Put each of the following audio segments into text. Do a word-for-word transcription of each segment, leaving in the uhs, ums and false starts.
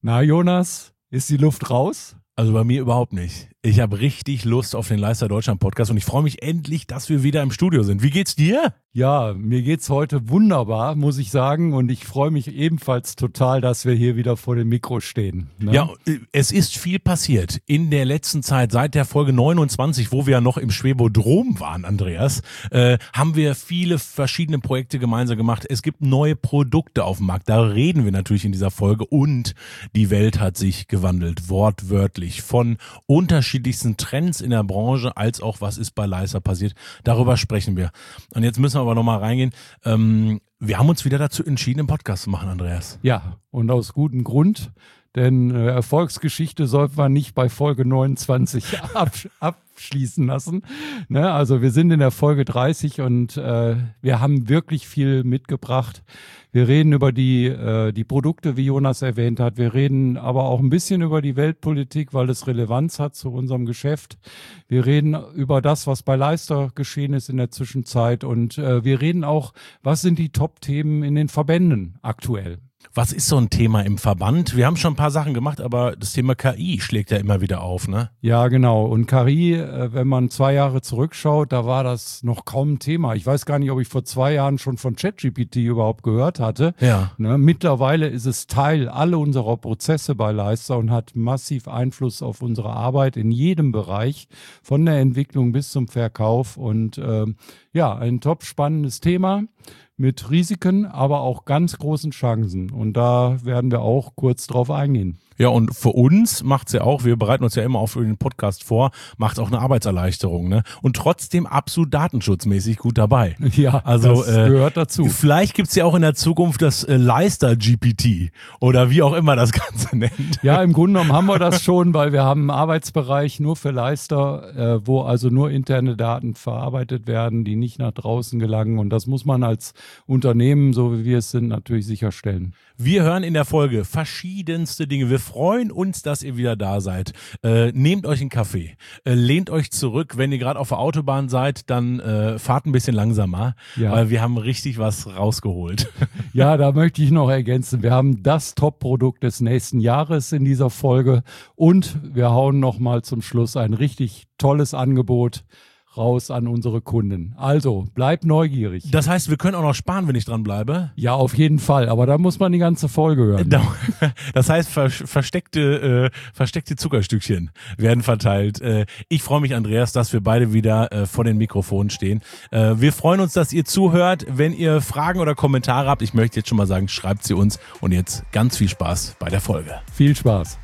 Na Jonas, ist die Luft raus? Also bei mir überhaupt nicht. Ich habe richtig Lust auf den Leister Deutschland Podcast und ich freue mich endlich, dass wir wieder im Studio sind. Wie geht's dir? Ja, mir geht's heute wunderbar, muss ich sagen. Und ich freue mich ebenfalls total, dass wir hier wieder vor dem Mikro stehen. Ne? Ja, es ist viel passiert in der letzten Zeit. Seit der Folge neunundzwanzig, wo wir ja noch im Schwebodrom waren, Andreas, äh, haben wir viele verschiedene Projekte gemeinsam gemacht. Es gibt neue Produkte auf dem Markt. Da reden wir natürlich in dieser Folge. Und die Welt hat sich gewandelt, wortwörtlich. Von unterschiedlichsten Trends in der Branche als auch was ist bei Leister passiert. Darüber sprechen wir. Und jetzt müssen wir aber nochmal reingehen. Ähm, wir haben uns wieder dazu entschieden, einen Podcast zu machen, Andreas. Ja, und aus gutem Grund, denn äh, Erfolgsgeschichte sollten wir nicht bei Folge neunundzwanzig absch- abschließen lassen. Ne? Also wir sind in der Folge dreißig und äh, wir haben wirklich viel mitgebracht. Wir reden über die, äh, die Produkte, wie Jonas erwähnt hat. Wir reden aber auch ein bisschen über die Weltpolitik, weil es Relevanz hat zu unserem Geschäft. Wir reden über das, was bei Leister geschehen ist in der Zwischenzeit. Und äh, wir reden auch, was sind die Top-Themen in den Verbänden aktuell. Was ist so ein Thema im Verband? Wir haben schon ein paar Sachen gemacht, aber das Thema K I schlägt ja immer wieder auf, ne? Ja, genau. Und K I, wenn man zwei Jahre zurückschaut, da war das noch kaum ein Thema. Ich weiß gar nicht, ob ich vor zwei Jahren schon von ChatGPT überhaupt gehört hatte. Ja. Ne, mittlerweile ist es Teil aller unserer Prozesse bei Leister und hat massiv Einfluss auf unsere Arbeit in jedem Bereich, von der Entwicklung bis zum Verkauf. Und ähm, ja, ein top spannendes Thema mit Risiken, aber auch ganz großen Chancen. Und da werden wir auch kurz drauf eingehen. Ja, und für uns macht's ja auch, wir bereiten uns ja immer auf den Podcast vor, macht auch eine Arbeitserleichterung, ne? Und trotzdem absolut datenschutzmäßig gut dabei. Ja, also, das äh, gehört dazu. Vielleicht gibt's ja auch in der Zukunft das äh, Leister G P T oder wie auch immer das Ganze nennt. Ja, im Grunde genommen haben wir das schon, weil wir haben einen Arbeitsbereich nur für Leister, äh, wo also nur interne Daten verarbeitet werden, die nicht nach draußen gelangen. Und das muss man als Unternehmen, so wie wir es sind, natürlich sicherstellen. Wir hören in der Folge verschiedenste Dinge. Wir freuen uns, dass ihr wieder da seid. Äh, nehmt euch einen Kaffee, äh, lehnt euch zurück. Wenn ihr gerade auf der Autobahn seid, dann äh, fahrt ein bisschen langsamer, ja. weil wir haben richtig was rausgeholt. Ja, da möchte ich noch ergänzen. Wir haben das Top-Produkt des nächsten Jahres in dieser Folge und wir hauen noch mal zum Schluss ein richtig tolles Angebot raus an unsere Kunden. Also, bleibt neugierig. Das heißt, wir können auch noch sparen, wenn ich dran bleibe? Ja, auf jeden Fall. Aber da muss man die ganze Folge hören. Das heißt, ver- versteckte, äh, versteckte Zuckerstückchen werden verteilt. Äh, ich freue mich, Andreas, dass wir beide wieder äh, vor den Mikrofonen stehen. Äh, wir freuen uns, dass ihr zuhört. Wenn ihr Fragen oder Kommentare habt, ich möchte jetzt schon mal sagen, schreibt sie uns. Und jetzt ganz viel Spaß bei der Folge. Viel Spaß.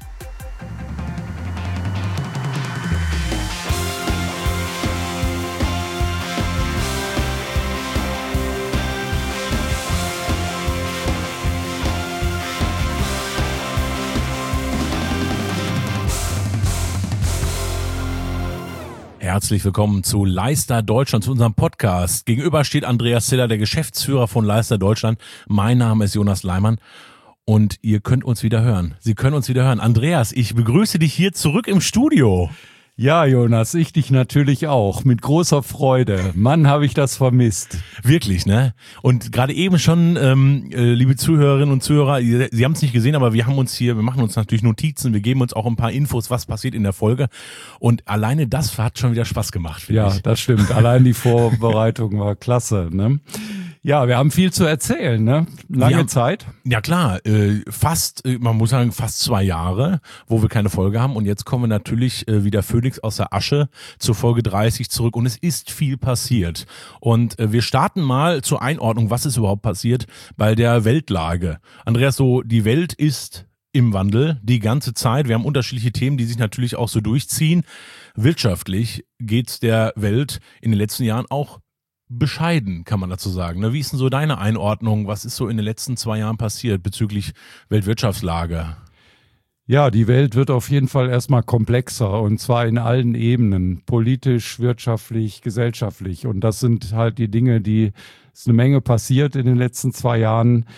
Herzlich willkommen zu Leister Deutschland, zu unserem Podcast. Gegenüber steht Andreas Ziller, der Geschäftsführer von Leister Deutschland. Mein Name ist Jonas Leimann und ihr könnt uns wieder hören. Sie können uns wieder hören. Andreas, ich begrüße dich hier zurück im Studio. Ja, Jonas, ich dich natürlich auch. Mit großer Freude. Mann, habe ich das vermisst. Wirklich, ne? Und gerade eben schon, ähm, äh, liebe Zuhörerinnen und Zuhörer, ihr, Sie haben es nicht gesehen, aber wir haben uns hier, wir machen uns natürlich Notizen, wir geben uns auch ein paar Infos, was passiert in der Folge. Und alleine das hat schon wieder Spaß gemacht, finde Ja, ich. das stimmt. Allein die Vorbereitung war klasse, ne? Ja, wir haben viel zu erzählen, ne? Lange haben, Zeit. Ja klar, äh, fast, äh, man muss sagen, fast zwei Jahre, wo wir keine Folge haben. Und jetzt kommen wir natürlich äh, wieder Phönix aus der Asche zur Folge dreißig zurück. Und es ist viel passiert. Und äh, wir starten mal zur Einordnung, was ist überhaupt passiert bei der Weltlage. Andreas, so die Welt ist im Wandel die ganze Zeit. Wir haben unterschiedliche Themen, die sich natürlich auch so durchziehen. Wirtschaftlich geht's der Welt in den letzten Jahren auch bescheiden, kann man dazu sagen. Wie ist denn so deine Einordnung? Was ist so in den letzten zwei Jahren passiert bezüglich Weltwirtschaftslage? Ja, die Welt wird auf jeden Fall erstmal komplexer und zwar in allen Ebenen, politisch, wirtschaftlich, gesellschaftlich. Und das sind halt die Dinge, die, es ist eine Menge passiert in den letzten zwei Jahren.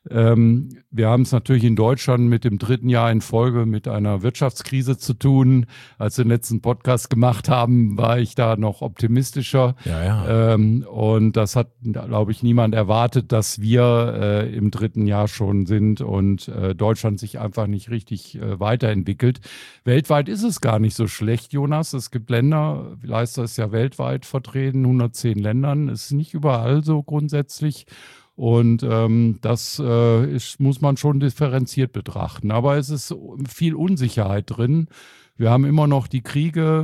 Ähm, wir haben es natürlich in Deutschland mit dem dritten Jahr in Folge mit einer Wirtschaftskrise zu tun. Als wir den letzten Podcast gemacht haben, war ich da noch optimistischer. Ja, ja. Ähm, und das hat, glaube ich, niemand erwartet, dass wir äh, im dritten Jahr schon sind und äh, Deutschland sich einfach nicht richtig äh, weiterentwickelt. Weltweit ist es gar nicht so schlecht, Jonas. Es gibt Länder, Leister ist ja weltweit vertreten, hundertzehn Ländern. Es ist nicht überall so grundsätzlich. Und ähm, das äh, ist, muss man schon differenziert betrachten. Aber es ist viel Unsicherheit drin. Wir haben immer noch die Kriege,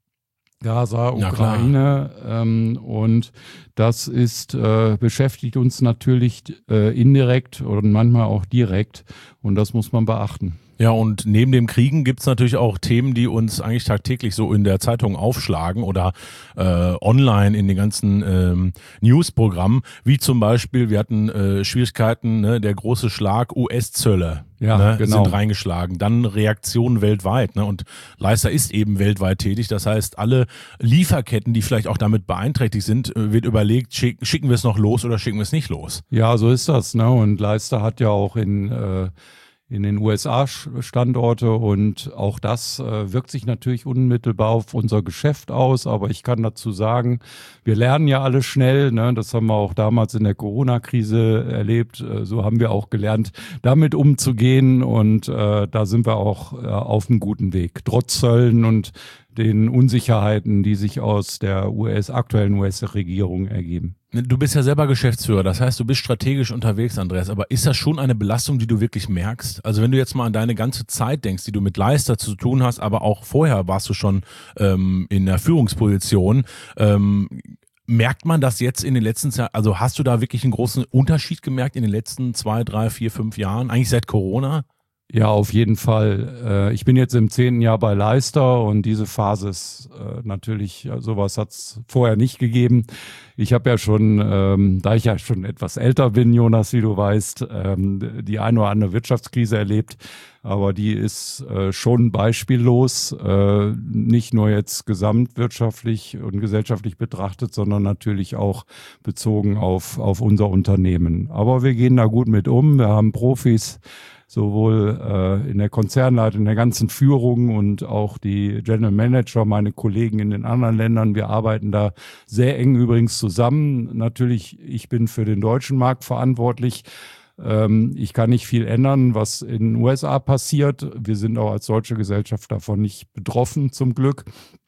Gaza, Ukraine, ähm, und das ist, äh, beschäftigt uns natürlich äh, indirekt und manchmal auch direkt. Und das muss man beachten. Ja, und neben dem Kriegen gibt's natürlich auch Themen, die uns eigentlich tagtäglich so in der Zeitung aufschlagen oder äh, online in den ganzen ähm, Newsprogrammen, wie zum Beispiel, wir hatten äh, Schwierigkeiten, ne, der große Schlag U S-Zölle ja, ne, genau. sind reingeschlagen, dann Reaktionen weltweit, ne, und Leister ist eben weltweit tätig, das heißt, alle Lieferketten, die vielleicht auch damit beeinträchtigt sind, wird überlegt, schick, schicken wir es noch los oder schicken wir es nicht los. Ja, so ist das, ne, und Leister hat ja auch in äh, in den U S A Standorte und auch das äh, wirkt sich natürlich unmittelbar auf unser Geschäft aus, aber ich kann dazu sagen, wir lernen ja alle schnell, ne? Das haben wir auch damals in der Corona-Krise erlebt, äh, so haben wir auch gelernt, damit umzugehen und äh, da sind wir auch äh, auf einem guten Weg, trotz Zöllen und den Unsicherheiten, die sich aus der U S aktuellen U S-Regierung ergeben. Du bist ja selber Geschäftsführer, das heißt, du bist strategisch unterwegs, Andreas, aber ist das schon eine Belastung, die du wirklich merkst? Also wenn du jetzt mal an deine ganze Zeit denkst, die du mit Leister zu tun hast, aber auch vorher warst du schon ähm, in der Führungsposition, ähm, merkt man das jetzt in den letzten Jahren, also hast du da wirklich einen großen Unterschied gemerkt in den letzten zwei, drei, vier, fünf Jahren, eigentlich seit Corona? Ja, auf jeden Fall. Ich bin jetzt im zehnten Jahr bei Leister und diese Phase ist natürlich, sowas hat es vorher nicht gegeben. Ich habe ja schon, ähm, da ich ja schon etwas älter bin, Jonas, wie du weißt, ähm, die eine oder andere Wirtschaftskrise erlebt. Aber die ist äh, schon beispiellos, äh, nicht nur jetzt gesamtwirtschaftlich und gesellschaftlich betrachtet, sondern natürlich auch bezogen auf, auf unser Unternehmen. Aber wir gehen da gut mit um. Wir haben Profis, sowohl äh, in der Konzernleitung, in der ganzen Führung und auch die General Manager, meine Kollegen in den anderen Ländern. Wir arbeiten da sehr eng übrigens zusammen. Natürlich, ich bin für den deutschen Markt verantwortlich. Ähm, ich kann nicht viel ändern, was in den U S A passiert. Wir sind auch als deutsche Gesellschaft davon nicht betroffen, zum Glück.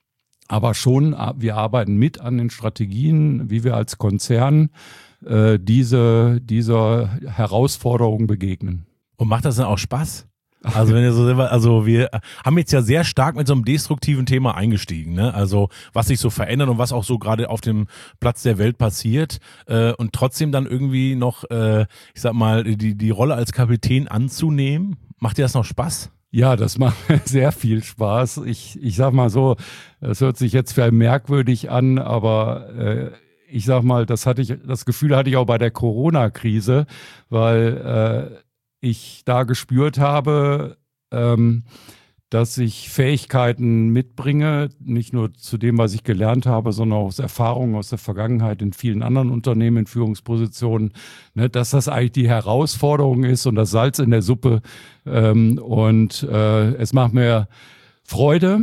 Aber schon, wir arbeiten mit an den Strategien, wie wir als Konzern äh, diese, dieser Herausforderung begegnen. Und macht das dann auch Spaß? Also wenn ihr so selber, also wir haben jetzt ja sehr stark mit so einem destruktiven Thema eingestiegen, ne? Also was sich so verändert und was auch so gerade auf dem Platz der Welt passiert äh, und trotzdem dann irgendwie noch, äh, ich sag mal, die die Rolle als Kapitän anzunehmen. Macht dir das noch Spaß? Ja, das macht sehr viel Spaß. Ich ich sag mal so, das hört sich jetzt vielleicht merkwürdig an, aber äh, ich sag mal, das hatte ich, das Gefühl hatte ich auch bei der Corona-Krise, weil äh, ich da gespürt habe, ähm, dass ich Fähigkeiten mitbringe, nicht nur zu dem, was ich gelernt habe, sondern auch aus Erfahrungen aus der Vergangenheit in vielen anderen Unternehmen in Führungspositionen, ne, dass das eigentlich die Herausforderung ist und das Salz in der Suppe. Ähm, und äh, es macht mir Freude,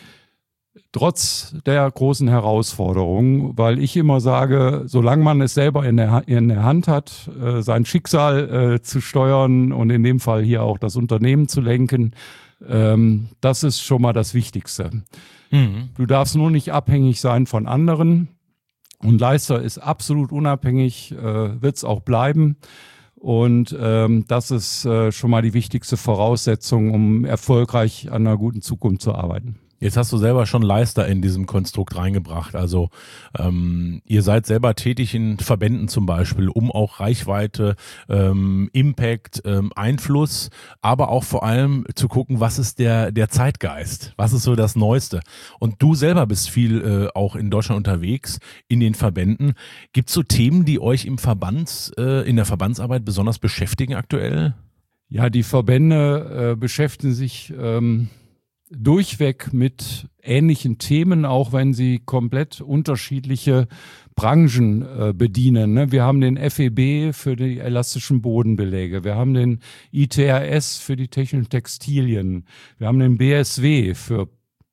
trotz der großen Herausforderungen, weil ich immer sage, solange man es selber in der, in der Hand hat, äh, sein Schicksal äh, zu steuern und in dem Fall hier auch das Unternehmen zu lenken, ähm, das ist schon mal das Wichtigste. Mhm. Du darfst nur nicht abhängig sein von anderen und Leister ist absolut unabhängig, äh, wird es auch bleiben. Und ähm, das ist äh, schon mal die wichtigste Voraussetzung, um erfolgreich an einer guten Zukunft zu arbeiten. Jetzt hast du selber schon Leister in diesem Konstrukt reingebracht. Also ähm, ihr seid selber tätig in Verbänden zum Beispiel, um auch Reichweite, ähm, Impact, ähm, Einfluss, aber auch vor allem zu gucken, was ist der der Zeitgeist, was ist so das Neueste. Und du selber bist viel äh, auch in Deutschland unterwegs, in den Verbänden. Gibt es so Themen, die euch im Verband, äh, in der Verbandsarbeit besonders beschäftigen aktuell? Ja, die Verbände äh, beschäftigen sich ähm durchweg mit ähnlichen Themen, auch wenn sie komplett unterschiedliche Branchen äh, bedienen. Ne? Wir haben den F E B für die elastischen Bodenbeläge. Wir haben den I T R S für die technischen Textilien. Wir haben den B S W für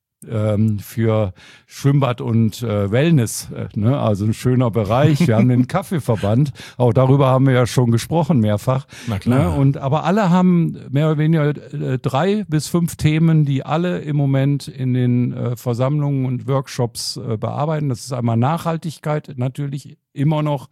für Schwimmbad und äh, Wellness, äh, ne? Also ein schöner Bereich. Wir haben den Kaffeeverband, auch darüber haben wir ja schon gesprochen mehrfach. Na klar. Ne? Und aber alle haben mehr oder weniger äh, drei bis fünf Themen, die alle im Moment in den äh, Versammlungen und Workshops äh, bearbeiten. Das ist einmal Nachhaltigkeit, natürlich immer noch.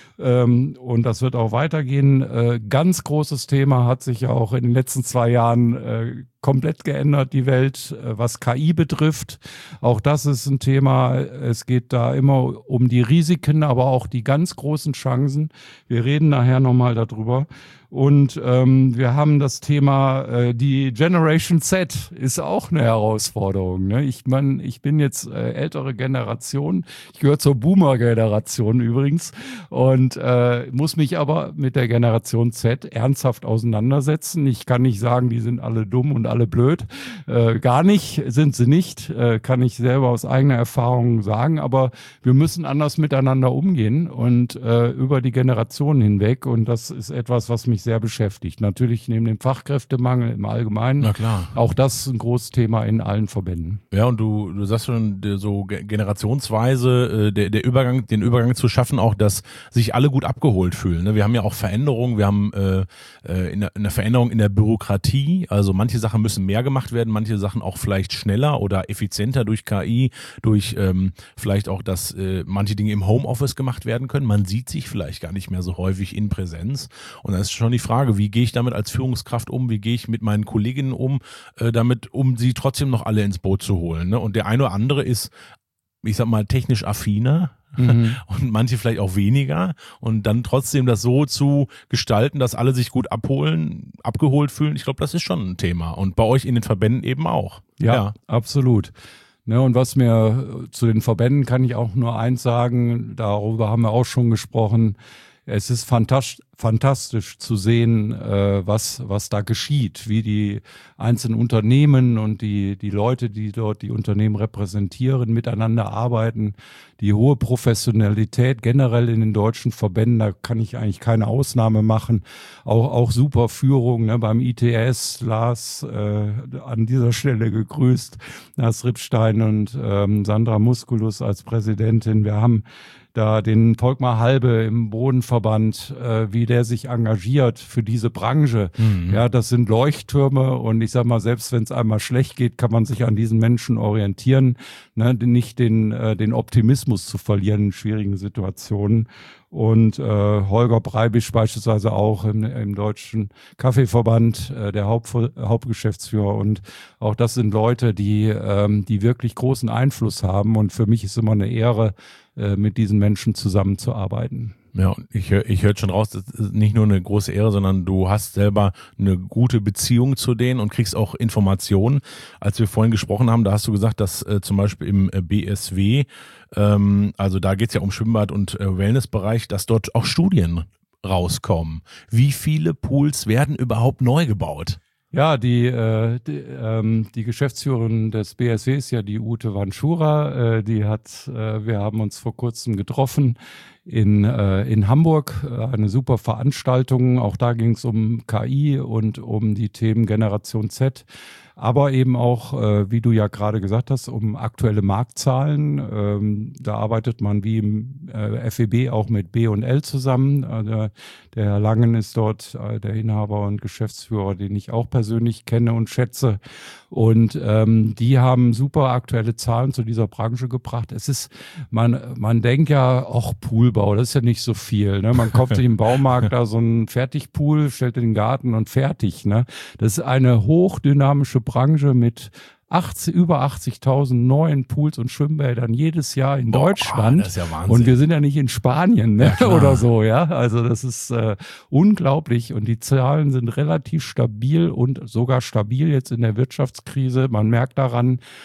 Ähm, und das wird auch weitergehen. Äh, ganz großes Thema, hat sich ja auch in den letzten zwei Jahren äh, komplett geändert, die Welt, äh, was K I betrifft. Auch das ist ein Thema. Es geht da immer um die Risiken, aber auch die ganz großen Chancen. Wir reden nachher nochmal darüber. Und ähm, wir haben das Thema, äh, die Generation Z ist auch eine Herausforderung. Ne? Ich meine, ich bin jetzt äh, ältere Generation, ich gehöre zur Boomer-Generation übrigens und äh, muss mich aber mit der Generation Z ernsthaft auseinandersetzen. Ich kann nicht sagen, die sind alle dumm und alle blöd. Äh, gar nicht, sind sie nicht, äh, kann ich selber aus eigener Erfahrung sagen, aber wir müssen anders miteinander umgehen und äh, über die Generationen hinweg, und das ist etwas, was mich sehr beschäftigt. Natürlich neben dem Fachkräftemangel im Allgemeinen. Na klar. Auch das ist ein großes Thema in allen Verbänden. Ja, und du, du sagst schon, so generationsweise äh, der, der Übergang, den Übergang zu schaffen, auch, dass sich alle gut abgeholt fühlen. Ne? Wir haben ja auch Veränderungen, wir haben äh, in der, in der Veränderung in der Bürokratie, also manche Sachen müssen mehr gemacht werden, manche Sachen auch vielleicht schneller oder effizienter durch K I, durch ähm, vielleicht auch, dass äh, manche Dinge im Homeoffice gemacht werden können. Man sieht sich vielleicht gar nicht mehr so häufig in Präsenz. Und dann ist schon die Frage, wie gehe ich damit als Führungskraft um, wie gehe ich mit meinen Kolleginnen um, äh, damit, um sie trotzdem noch alle ins Boot zu holen. Ne? Und der eine oder andere ist, ich sag mal, technisch affiner, mhm. und manche vielleicht auch weniger, und dann trotzdem das so zu gestalten, dass alle sich gut abholen, abgeholt fühlen. Ich glaube, das ist schon ein Thema, und bei euch in den Verbänden eben auch. Ja, ja. Absolut. Ne, und was mir zu den Verbänden kann ich auch nur eins sagen, darüber haben wir auch schon gesprochen. Es ist fantastisch, fantastisch zu sehen, äh, was was da geschieht, wie die einzelnen Unternehmen und die die Leute, die dort die Unternehmen repräsentieren, miteinander arbeiten. Die hohe Professionalität generell in den deutschen Verbänden, da kann ich eigentlich keine Ausnahme machen. Auch auch super Führung, ne, beim I T S, Lars äh, an dieser Stelle gegrüßt, Lars Rippstein und ähm, Sandra Musculus als Präsidentin. Wir haben da den Volkmar Halbe im Bodenverband, äh, wie der sich engagiert für diese Branche. Mhm. Ja, das sind Leuchttürme, und ich sag mal, selbst wenn es einmal schlecht geht, kann man sich an diesen Menschen orientieren, ne, nicht den, äh, den Optimismus zu verlieren in schwierigen Situationen. Und äh, Holger Breibisch beispielsweise auch im, im Deutschen Kaffeeverband, äh, der Haupt, Hauptgeschäftsführer. Und auch das sind Leute, die, ähm, die wirklich großen Einfluss haben. Und für mich ist immer eine Ehre, äh, mit diesen Menschen zusammenzuarbeiten. Ja, und ich höre ich hör schon raus, das ist nicht nur eine große Ehre, sondern du hast selber eine gute Beziehung zu denen und kriegst auch Informationen. Als wir vorhin gesprochen haben, da hast du gesagt, dass äh, zum Beispiel im äh, B S W, ähm, also da geht's ja um Schwimmbad- und äh, Wellnessbereich, dass dort auch Studien rauskommen. Wie viele Pools werden überhaupt neu gebaut? Ja, die, äh, die, ähm, die Geschäftsführerin des B S W ist ja die Ute Vanschura. Äh, die hat, äh, wir haben uns vor kurzem getroffen in, äh, in Hamburg. Eine super Veranstaltung. Auch da ging es um K I und um die Themen Generation Z. Aber eben auch, äh, wie du ja gerade gesagt hast, um aktuelle Marktzahlen. Ähm, da arbeitet man wie im äh, F E B auch mit B und L zusammen. Also der Herr Langen ist dort äh, der Inhaber und Geschäftsführer, den ich auch persönlich kenne und schätze. Und ähm, die haben super aktuelle Zahlen zu dieser Branche gebracht. Es ist, man, man denkt ja, ach, Poolbau, das ist ja nicht so viel. Ne? Man kauft sich im Baumarkt da so einen Fertigpool, stellt in den Garten und fertig. Ne? Das ist eine hochdynamische Branche mit achtzig, über achtzigtausend neuen Pools und Schwimmbädern jedes Jahr in Boah, Deutschland. Das ist ja Wahnsinn. Und wir sind ja nicht in Spanien, ne? Ja, oder so, ja. Also das ist äh, unglaublich, und die Zahlen sind relativ stabil und sogar stabil jetzt in der Wirtschaftskrise. Man merkt daran,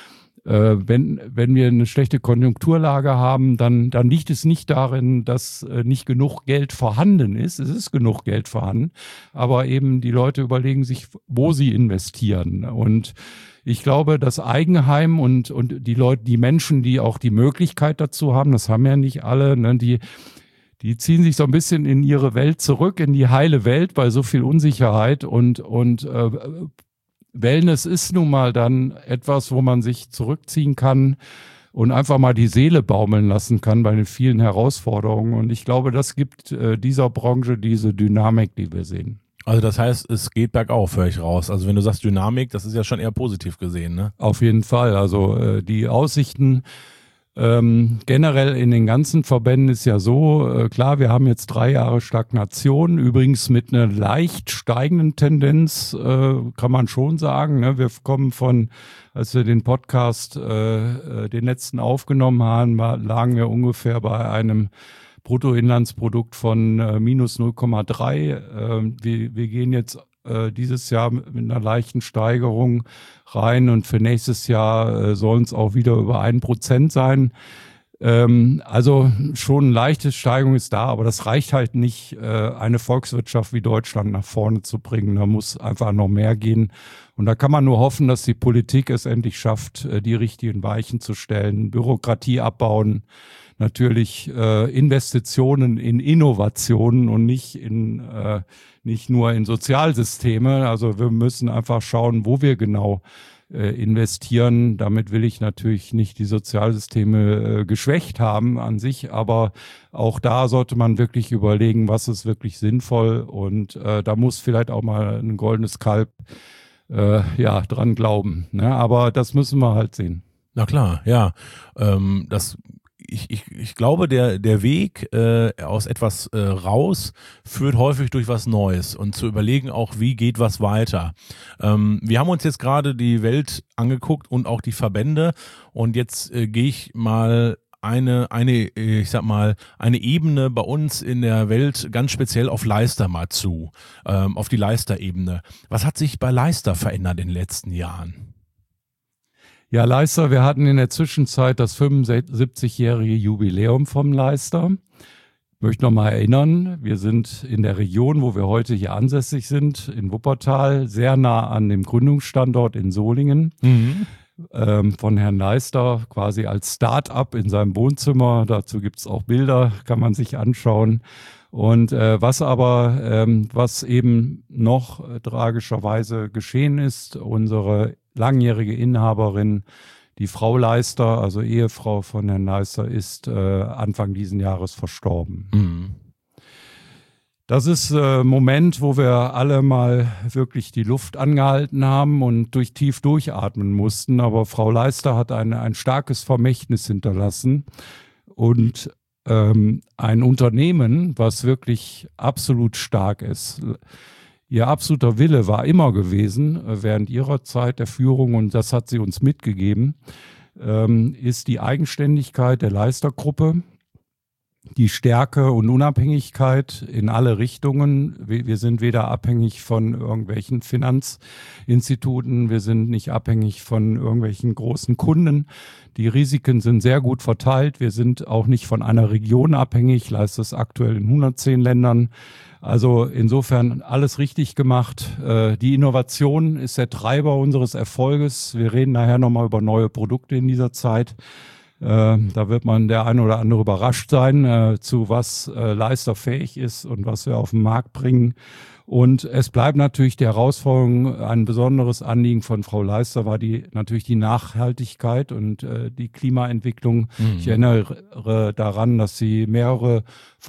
äh, wenn, wenn wir eine schlechte Konjunkturlage haben, dann, dann liegt es nicht darin, dass äh, nicht genug Geld vorhanden ist. Es ist genug Geld vorhanden, aber eben die Leute überlegen sich, wo sie investieren. Und ich glaube, das Eigenheim und, und die Leute, die Menschen, die auch die Möglichkeit dazu haben, das haben ja nicht alle, ne, die, die ziehen sich so ein bisschen in ihre Welt zurück, in die heile Welt bei so viel Unsicherheit und, und äh, Wellness ist nun mal dann etwas, wo man sich zurückziehen kann und einfach mal die Seele baumeln lassen kann bei den vielen Herausforderungen. Und ich glaube, das gibt äh, dieser Branche diese Dynamik, die wir sehen. Also das heißt, es geht bergauf, höre ich raus. Also wenn du sagst Dynamik, das ist ja schon eher positiv gesehen, ne? Auf jeden Fall. Also äh, die Aussichten ähm, generell in den ganzen Verbänden ist ja so, äh, klar, wir haben jetzt drei Jahre Stagnation, übrigens mit einer leicht steigenden Tendenz, äh, kann man schon sagen. Ne? Wir kommen von, als wir den Podcast, äh, den letzten aufgenommen haben, war, lagen wir ungefähr bei einem Bruttoinlandsprodukt von äh, minus null Komma drei. Äh, wir, wir gehen jetzt äh, dieses Jahr mit einer leichten Steigerung rein und für nächstes Jahr äh, sollen es auch wieder über ein Prozent sein. Ähm, also schon eine leichte Steigerung ist da, aber das reicht halt nicht, äh, eine Volkswirtschaft wie Deutschland nach vorne zu bringen. Da muss einfach noch mehr gehen. Und da kann man nur hoffen, dass die Politik es endlich schafft, äh, die richtigen Weichen zu stellen, Bürokratie abbauen, natürlich äh, Investitionen in Innovationen und nicht in äh, nicht nur in Sozialsysteme. Also wir müssen einfach schauen, wo wir genau äh, investieren. Damit will ich natürlich nicht die Sozialsysteme äh, geschwächt haben an sich, aber auch da sollte man wirklich überlegen, was ist wirklich sinnvoll. Und äh, da muss vielleicht auch mal ein goldenes Kalb äh, ja dran glauben. Ne? Aber das müssen wir halt sehen. Na klar, ja. Ähm, das Ich, ich, ich glaube, der, der Weg äh, aus etwas äh, raus führt häufig durch was Neues und zu überlegen auch, wie geht was weiter. Ähm, wir haben uns jetzt gerade die Welt angeguckt und auch die Verbände und jetzt äh, gehe ich mal eine, eine, ich sag mal, eine Ebene bei uns in der Welt ganz speziell auf Leicester mal zu, ähm, auf die Leicester-Ebene. Was hat sich bei Leicester verändert in den letzten Jahren? Ja, Leicester, wir hatten in der Zwischenzeit das fünfundsiebzigjährige Jubiläum vom Leicester. Ich möchte noch mal erinnern, wir sind in der Region, wo wir heute hier ansässig sind, in Wuppertal, sehr nah an dem Gründungsstandort in Solingen. Mhm. Ähm, von Herrn Leicester, quasi als Start-up in seinem Wohnzimmer. Dazu gibt es auch Bilder, kann man sich anschauen. Und äh, was aber, ähm, was eben noch äh, tragischerweise geschehen ist, unsere langjährige Inhaberin, die Frau Leicester, also Ehefrau von Herrn Leicester, ist äh, Anfang diesen Jahres verstorben. Mhm. Das ist ein äh, Moment, wo wir alle mal wirklich die Luft angehalten haben und durch tief durchatmen mussten. Aber Frau Leicester hat ein, ein starkes Vermächtnis hinterlassen und ähm, ein Unternehmen, was wirklich absolut stark ist. Ihr absoluter Wille war immer gewesen, während ihrer Zeit der Führung, und das hat sie uns mitgegeben, ähm, ist die Eigenständigkeit der Leicester-Gruppe, die Stärke und Unabhängigkeit in alle Richtungen. Wir sind weder abhängig von irgendwelchen Finanzinstituten, wir sind nicht abhängig von irgendwelchen großen Kunden. Die Risiken sind sehr gut verteilt. Wir sind auch nicht von einer Region abhängig, Leicester ist aktuell in hundertzehn Ländern. Also insofern alles richtig gemacht. Die Innovation ist der Treiber unseres Erfolges. Wir reden nachher nochmal über neue Produkte in dieser Zeit. Äh, da wird man der eine oder andere überrascht sein, äh, zu was äh, Leicester fähig ist und was wir auf den Markt bringen. Und es bleibt natürlich die Herausforderung, ein besonderes Anliegen von Frau Leicester war die natürlich die Nachhaltigkeit und äh, die Klimaentwicklung. Mhm. Ich erinnere daran, dass sie mehrere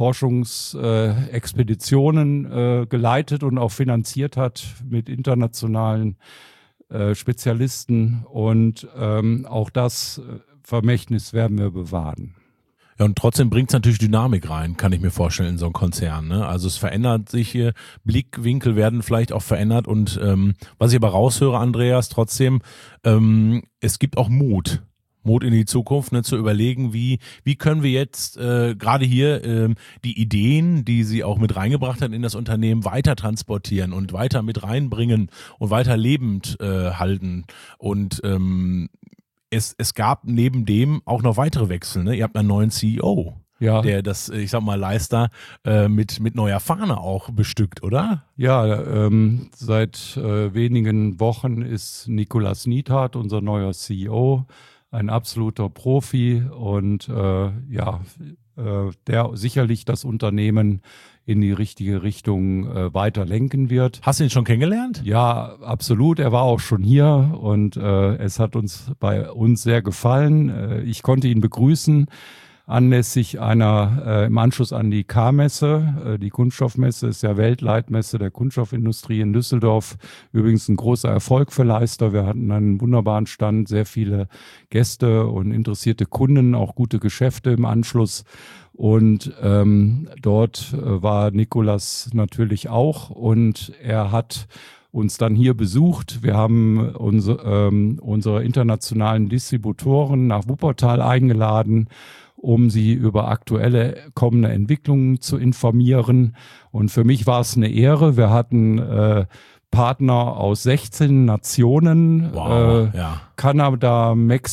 Forschungsexpeditionen äh, äh, geleitet und auch finanziert hat mit internationalen äh, Spezialisten. Und ähm, auch das äh, Vermächtnis werden wir bewahren. Ja, und trotzdem bringt es natürlich Dynamik rein, kann ich mir vorstellen, in so einem Konzern. Ne? Also es verändert sich hier, Blickwinkel werden vielleicht auch verändert und ähm, was ich aber raushöre, Andreas, trotzdem, ähm, es gibt auch Mut. Mut in die Zukunft, ne, zu überlegen, wie wie können wir jetzt äh, gerade hier ähm, die Ideen, die sie auch mit reingebracht hat in das Unternehmen, weiter transportieren und weiter mit reinbringen und weiter lebend äh, halten und ähm, es, es gab neben dem auch noch weitere Wechsel. Ne? Ihr habt einen neuen C E O. Ja. Der das, ich sag mal, Leicester äh, mit, mit neuer Fahne auch bestückt, oder? Ja, ähm, seit äh, wenigen Wochen ist Nicolas Niethardt unser neuer C E O, ein absoluter Profi und äh, ja, äh, der sicherlich das Unternehmen in die richtige Richtung äh, weiter lenken wird. Hast du ihn schon kennengelernt? Ja, absolut. Er war auch schon hier und äh, es hat uns bei uns sehr gefallen. Äh, ich konnte ihn begrüßen anlässlich einer, äh, im Anschluss an die K-Messe. Äh, die Kunststoffmesse ist ja Weltleitmesse der Kunststoffindustrie in Düsseldorf. Übrigens ein großer Erfolg für Leister. Wir hatten einen wunderbaren Stand, sehr viele Gäste und interessierte Kunden, auch gute Geschäfte im Anschluss. Und ähm, dort äh, war Nicolas natürlich auch und er hat uns dann hier besucht. Wir haben unsere, ähm, unsere internationalen Distributoren nach Wuppertal eingeladen, um sie über aktuelle kommende Entwicklungen zu informieren. Und für mich war es eine Ehre. Wir hatten äh, Partner aus sechzehn Nationen, wow, äh, ja. Kanada,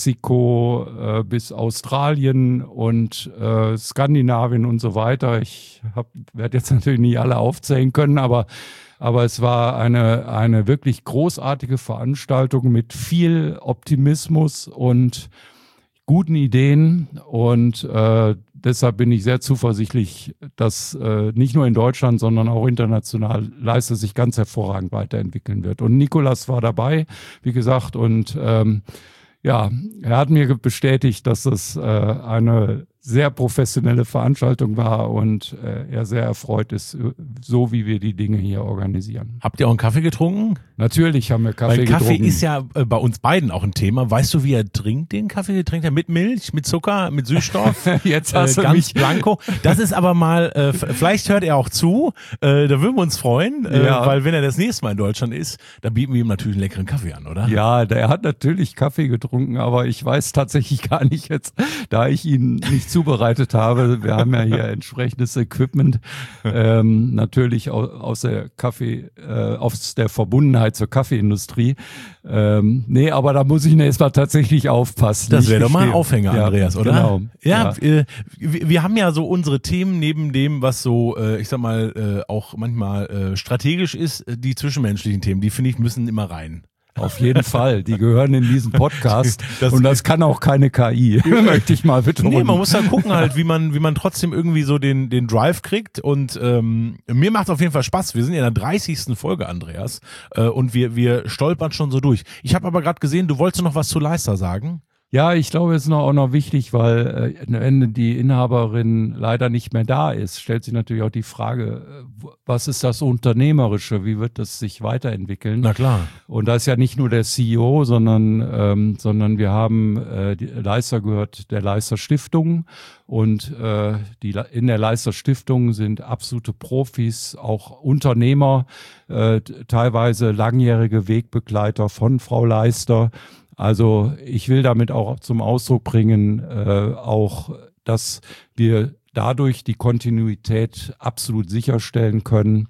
Mexiko äh, bis Australien und äh, Skandinavien und so weiter. Ich werde jetzt natürlich nicht alle aufzählen können, aber Aber es war eine, eine wirklich großartige Veranstaltung mit viel Optimismus und guten Ideen. Und äh, deshalb bin ich sehr zuversichtlich, dass äh, nicht nur in Deutschland, sondern auch international Leister sich ganz hervorragend weiterentwickeln wird. Und Nicolas war dabei, wie gesagt, und ähm, ja, er hat mir bestätigt, dass es äh, eine sehr professionelle Veranstaltung war und äh, er sehr erfreut ist, so wie wir die Dinge hier organisieren. Habt ihr auch einen Kaffee getrunken? Natürlich haben wir Kaffee Weil getrunken. Kaffee ist ja äh, bei uns beiden auch ein Thema. Weißt du, wie er trinkt den Kaffee? Trinkt er mit Milch, mit Zucker, mit Süßstoff? Jetzt hast äh, du ganz mich. blanko. Das ist aber mal, äh, vielleicht hört er auch zu. Äh, da würden wir uns freuen, äh, Ja. weil wenn er das nächste Mal in Deutschland ist, dann bieten wir ihm natürlich einen leckeren Kaffee an, oder? Ja, der hat natürlich Kaffee getrunken, aber ich weiß tatsächlich gar nicht jetzt, da ich ihn nicht zubereitet habe. Wir haben ja hier entsprechendes Equipment, ähm, natürlich aus, aus der Kaffee, äh, aus der Verbundenheit zur Kaffeeindustrie. Ähm, nee, aber da muss ich nächstes Mal tatsächlich aufpassen. Das wäre Ich doch mal ein gestehe. Aufhänger, Ja, Andreas, oder? Genau. Ja, Äh, wir, wir haben ja so unsere Themen neben dem, was so, äh, ich sag mal, äh, auch manchmal äh, strategisch ist, äh, die zwischenmenschlichen Themen, die finde ich müssen immer rein. Auf jeden Fall. Die gehören in diesen Podcast. Das- und das kann auch keine K I, möchte ich mal betonen. Nee, man muss dann gucken halt, wie man, wie man trotzdem irgendwie so den, den Drive kriegt und ähm, mir macht auf jeden Fall Spaß. Wir sind in der dreißigsten Folge, Andreas, äh, und wir, wir stolpern schon so durch. Ich habe aber gerade gesehen, du wolltest noch was zu Leister sagen? Ja, ich glaube, es ist noch, auch noch wichtig, weil äh, wenn die Inhaberin leider nicht mehr da ist, stellt sich natürlich auch die Frage, äh, was ist das Unternehmerische? Wie wird das sich weiterentwickeln? Na klar. Und da ist ja nicht nur der C E O, sondern, ähm, sondern wir haben, äh, die Leister gehört der Leister Stiftung und äh, die, in der Leister Stiftung sind absolute Profis, auch Unternehmer, äh, teilweise langjährige Wegbegleiter von Frau Leister. Also ich will damit auch zum Ausdruck bringen, äh, auch, dass wir dadurch die Kontinuität absolut sicherstellen können.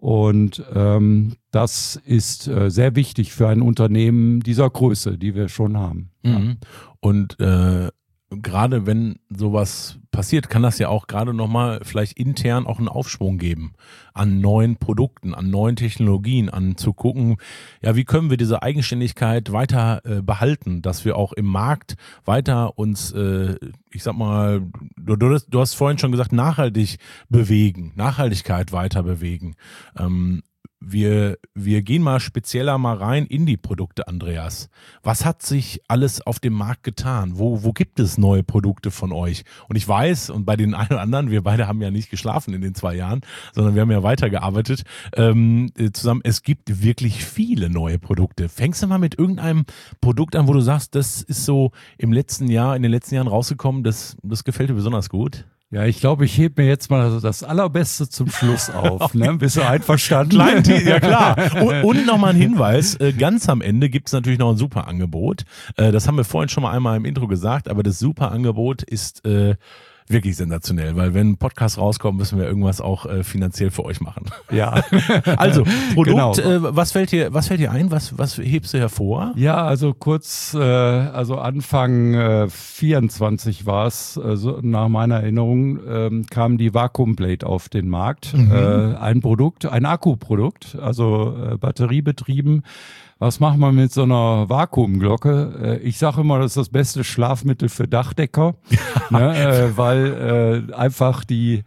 Und ähm, das ist äh, sehr wichtig für ein Unternehmen dieser Größe, die wir schon haben. Mhm. Und äh, gerade wenn sowas passiert, kann das ja auch gerade nochmal vielleicht intern auch einen Aufschwung geben an neuen Produkten, an neuen Technologien, an zu gucken, ja, wie können wir diese Eigenständigkeit weiter äh, behalten, dass wir auch im Markt weiter uns, äh, ich sag mal, du, du, hast, du hast vorhin schon gesagt, nachhaltig bewegen, Nachhaltigkeit weiter bewegen. Ähm, Wir, wir gehen mal spezieller mal rein in die Produkte, Andreas. Was hat sich alles auf dem Markt getan? Wo, wo gibt es neue Produkte von euch? Und ich weiß, und bei den einen oder anderen, wir beide haben ja nicht geschlafen in den zwei Jahren, sondern wir haben ja weitergearbeitet ähm, zusammen. Es gibt wirklich viele neue Produkte. Fängst du mal mit irgendeinem Produkt an, wo du sagst, das ist so im letzten Jahr, in den letzten Jahren rausgekommen, das, das gefällt dir besonders gut? Ja, ich glaube, ich hebe mir jetzt mal das Allerbeste zum Schluss auf. Ne? Bist du einverstanden? Kleinen Teaser, ja klar. Und, und nochmal ein Hinweis, äh, ganz am Ende gibt es natürlich noch ein super Angebot. Äh, das haben wir vorhin schon mal einmal im Intro gesagt, aber das super Angebot ist äh, wirklich sensationell, weil wenn ein Podcast rauskommt, müssen wir irgendwas auch äh, finanziell für euch machen. Ja. Also, Produkt, Genau. äh, was fällt dir, was fällt dir ein? Was, was hebst du hervor? Ja, also kurz, äh, also Anfang äh, vierundzwanzig war es, äh, so nach meiner Erinnerung, ähm, kam die Vakuumblade auf den Markt. Mhm. Äh, ein Produkt, ein Akkuprodukt, also äh, batteriebetrieben. Was macht man mit so einer Vakuumglocke? Äh, ich sage immer, das ist das beste Schlafmittel für Dachdecker, ne, äh, weil äh, einfach die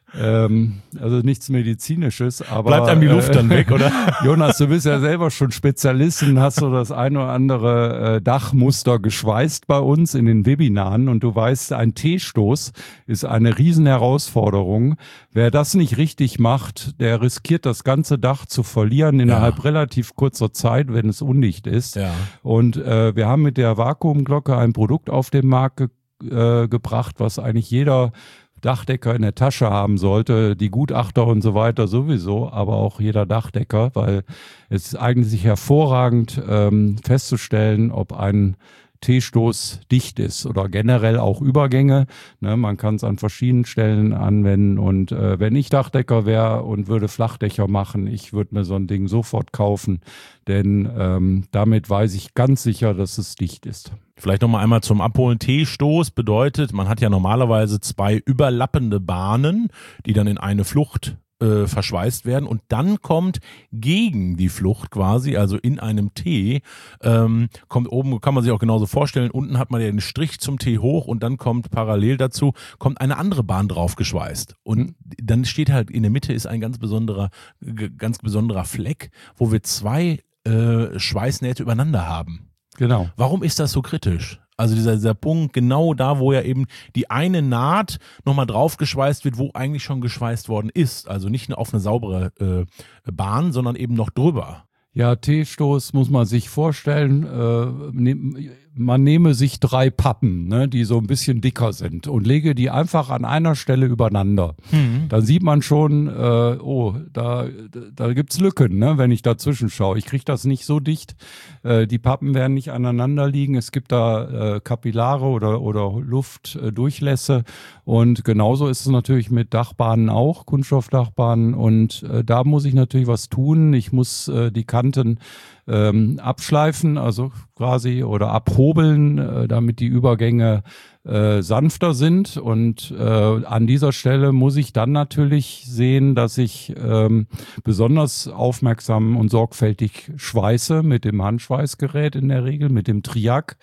Ähm, also nichts Medizinisches, aber bleibt einem die Luft äh, dann weg, oder? Jonas, du bist ja selber schon Spezialist und hast so das ein oder andere äh, Dachmuster geschweißt bei uns in den Webinaren und du weißt, ein T-Stoß ist eine riesen Herausforderung. Wer das nicht richtig macht, der riskiert das ganze Dach zu verlieren innerhalb Ja. relativ kurzer Zeit, wenn es undicht ist. Ja. Und äh, wir haben mit der Vakuumglocke ein Produkt auf den Markt ge äh, gebracht, was eigentlich jeder Dachdecker in der Tasche haben sollte, die Gutachter und so weiter sowieso, aber auch jeder Dachdecker, weil es eignet sich hervorragend ähm, festzustellen, ob ein T-Stoß dicht ist oder generell auch Übergänge. Ne, man kann es an verschiedenen Stellen anwenden und äh, wenn ich Dachdecker wäre und würde Flachdächer machen, ich würde mir so ein Ding sofort kaufen, denn ähm, damit weiß ich ganz sicher, dass es dicht ist. Vielleicht nochmal einmal zum Abholen. T-Stoß bedeutet, man hat ja normalerweise zwei überlappende Bahnen, die dann in eine Flucht äh, verschweißt werden und dann kommt gegen die Flucht quasi, also in einem T, ähm, kommt oben, kann man sich auch genauso vorstellen, unten hat man ja den Strich zum T hoch und dann kommt parallel dazu, kommt eine andere Bahn drauf geschweißt und mhm. dann steht halt in der Mitte ist ein ganz besonderer, ganz besonderer Fleck, wo wir zwei äh, Schweißnähte übereinander haben. Genau. Warum ist das so kritisch? Also dieser, dieser Punkt genau da, wo ja eben die eine Naht nochmal drauf geschweißt wird, wo eigentlich schon geschweißt worden ist. Also nicht nur auf eine saubere äh, Bahn, sondern eben noch drüber. Ja, T-Stoß muss man sich vorstellen, äh, ne, man nehme sich drei Pappen, ne, die so ein bisschen dicker sind und lege die einfach an einer Stelle übereinander. Mhm. Dann sieht man schon, äh, oh, da, da gibt's Lücken, ne, wenn ich dazwischen schaue. Ich kriege das nicht so dicht, äh, die Pappen werden nicht aneinander liegen, es gibt da äh, Kapillare oder, oder Luftdurchlässe und genauso ist es natürlich mit Dachbahnen auch, Kunststoffdachbahnen und äh, da muss ich natürlich was tun. Ich muss äh, die Kanten ähm, abschleifen, also quasi oder abhobeln, äh, damit die Übergänge äh, sanfter sind. Und äh, an dieser Stelle muss ich dann natürlich sehen, dass ich ähm, besonders aufmerksam und sorgfältig schweiße mit dem Handschweißgerät in der Regel, mit dem Triac.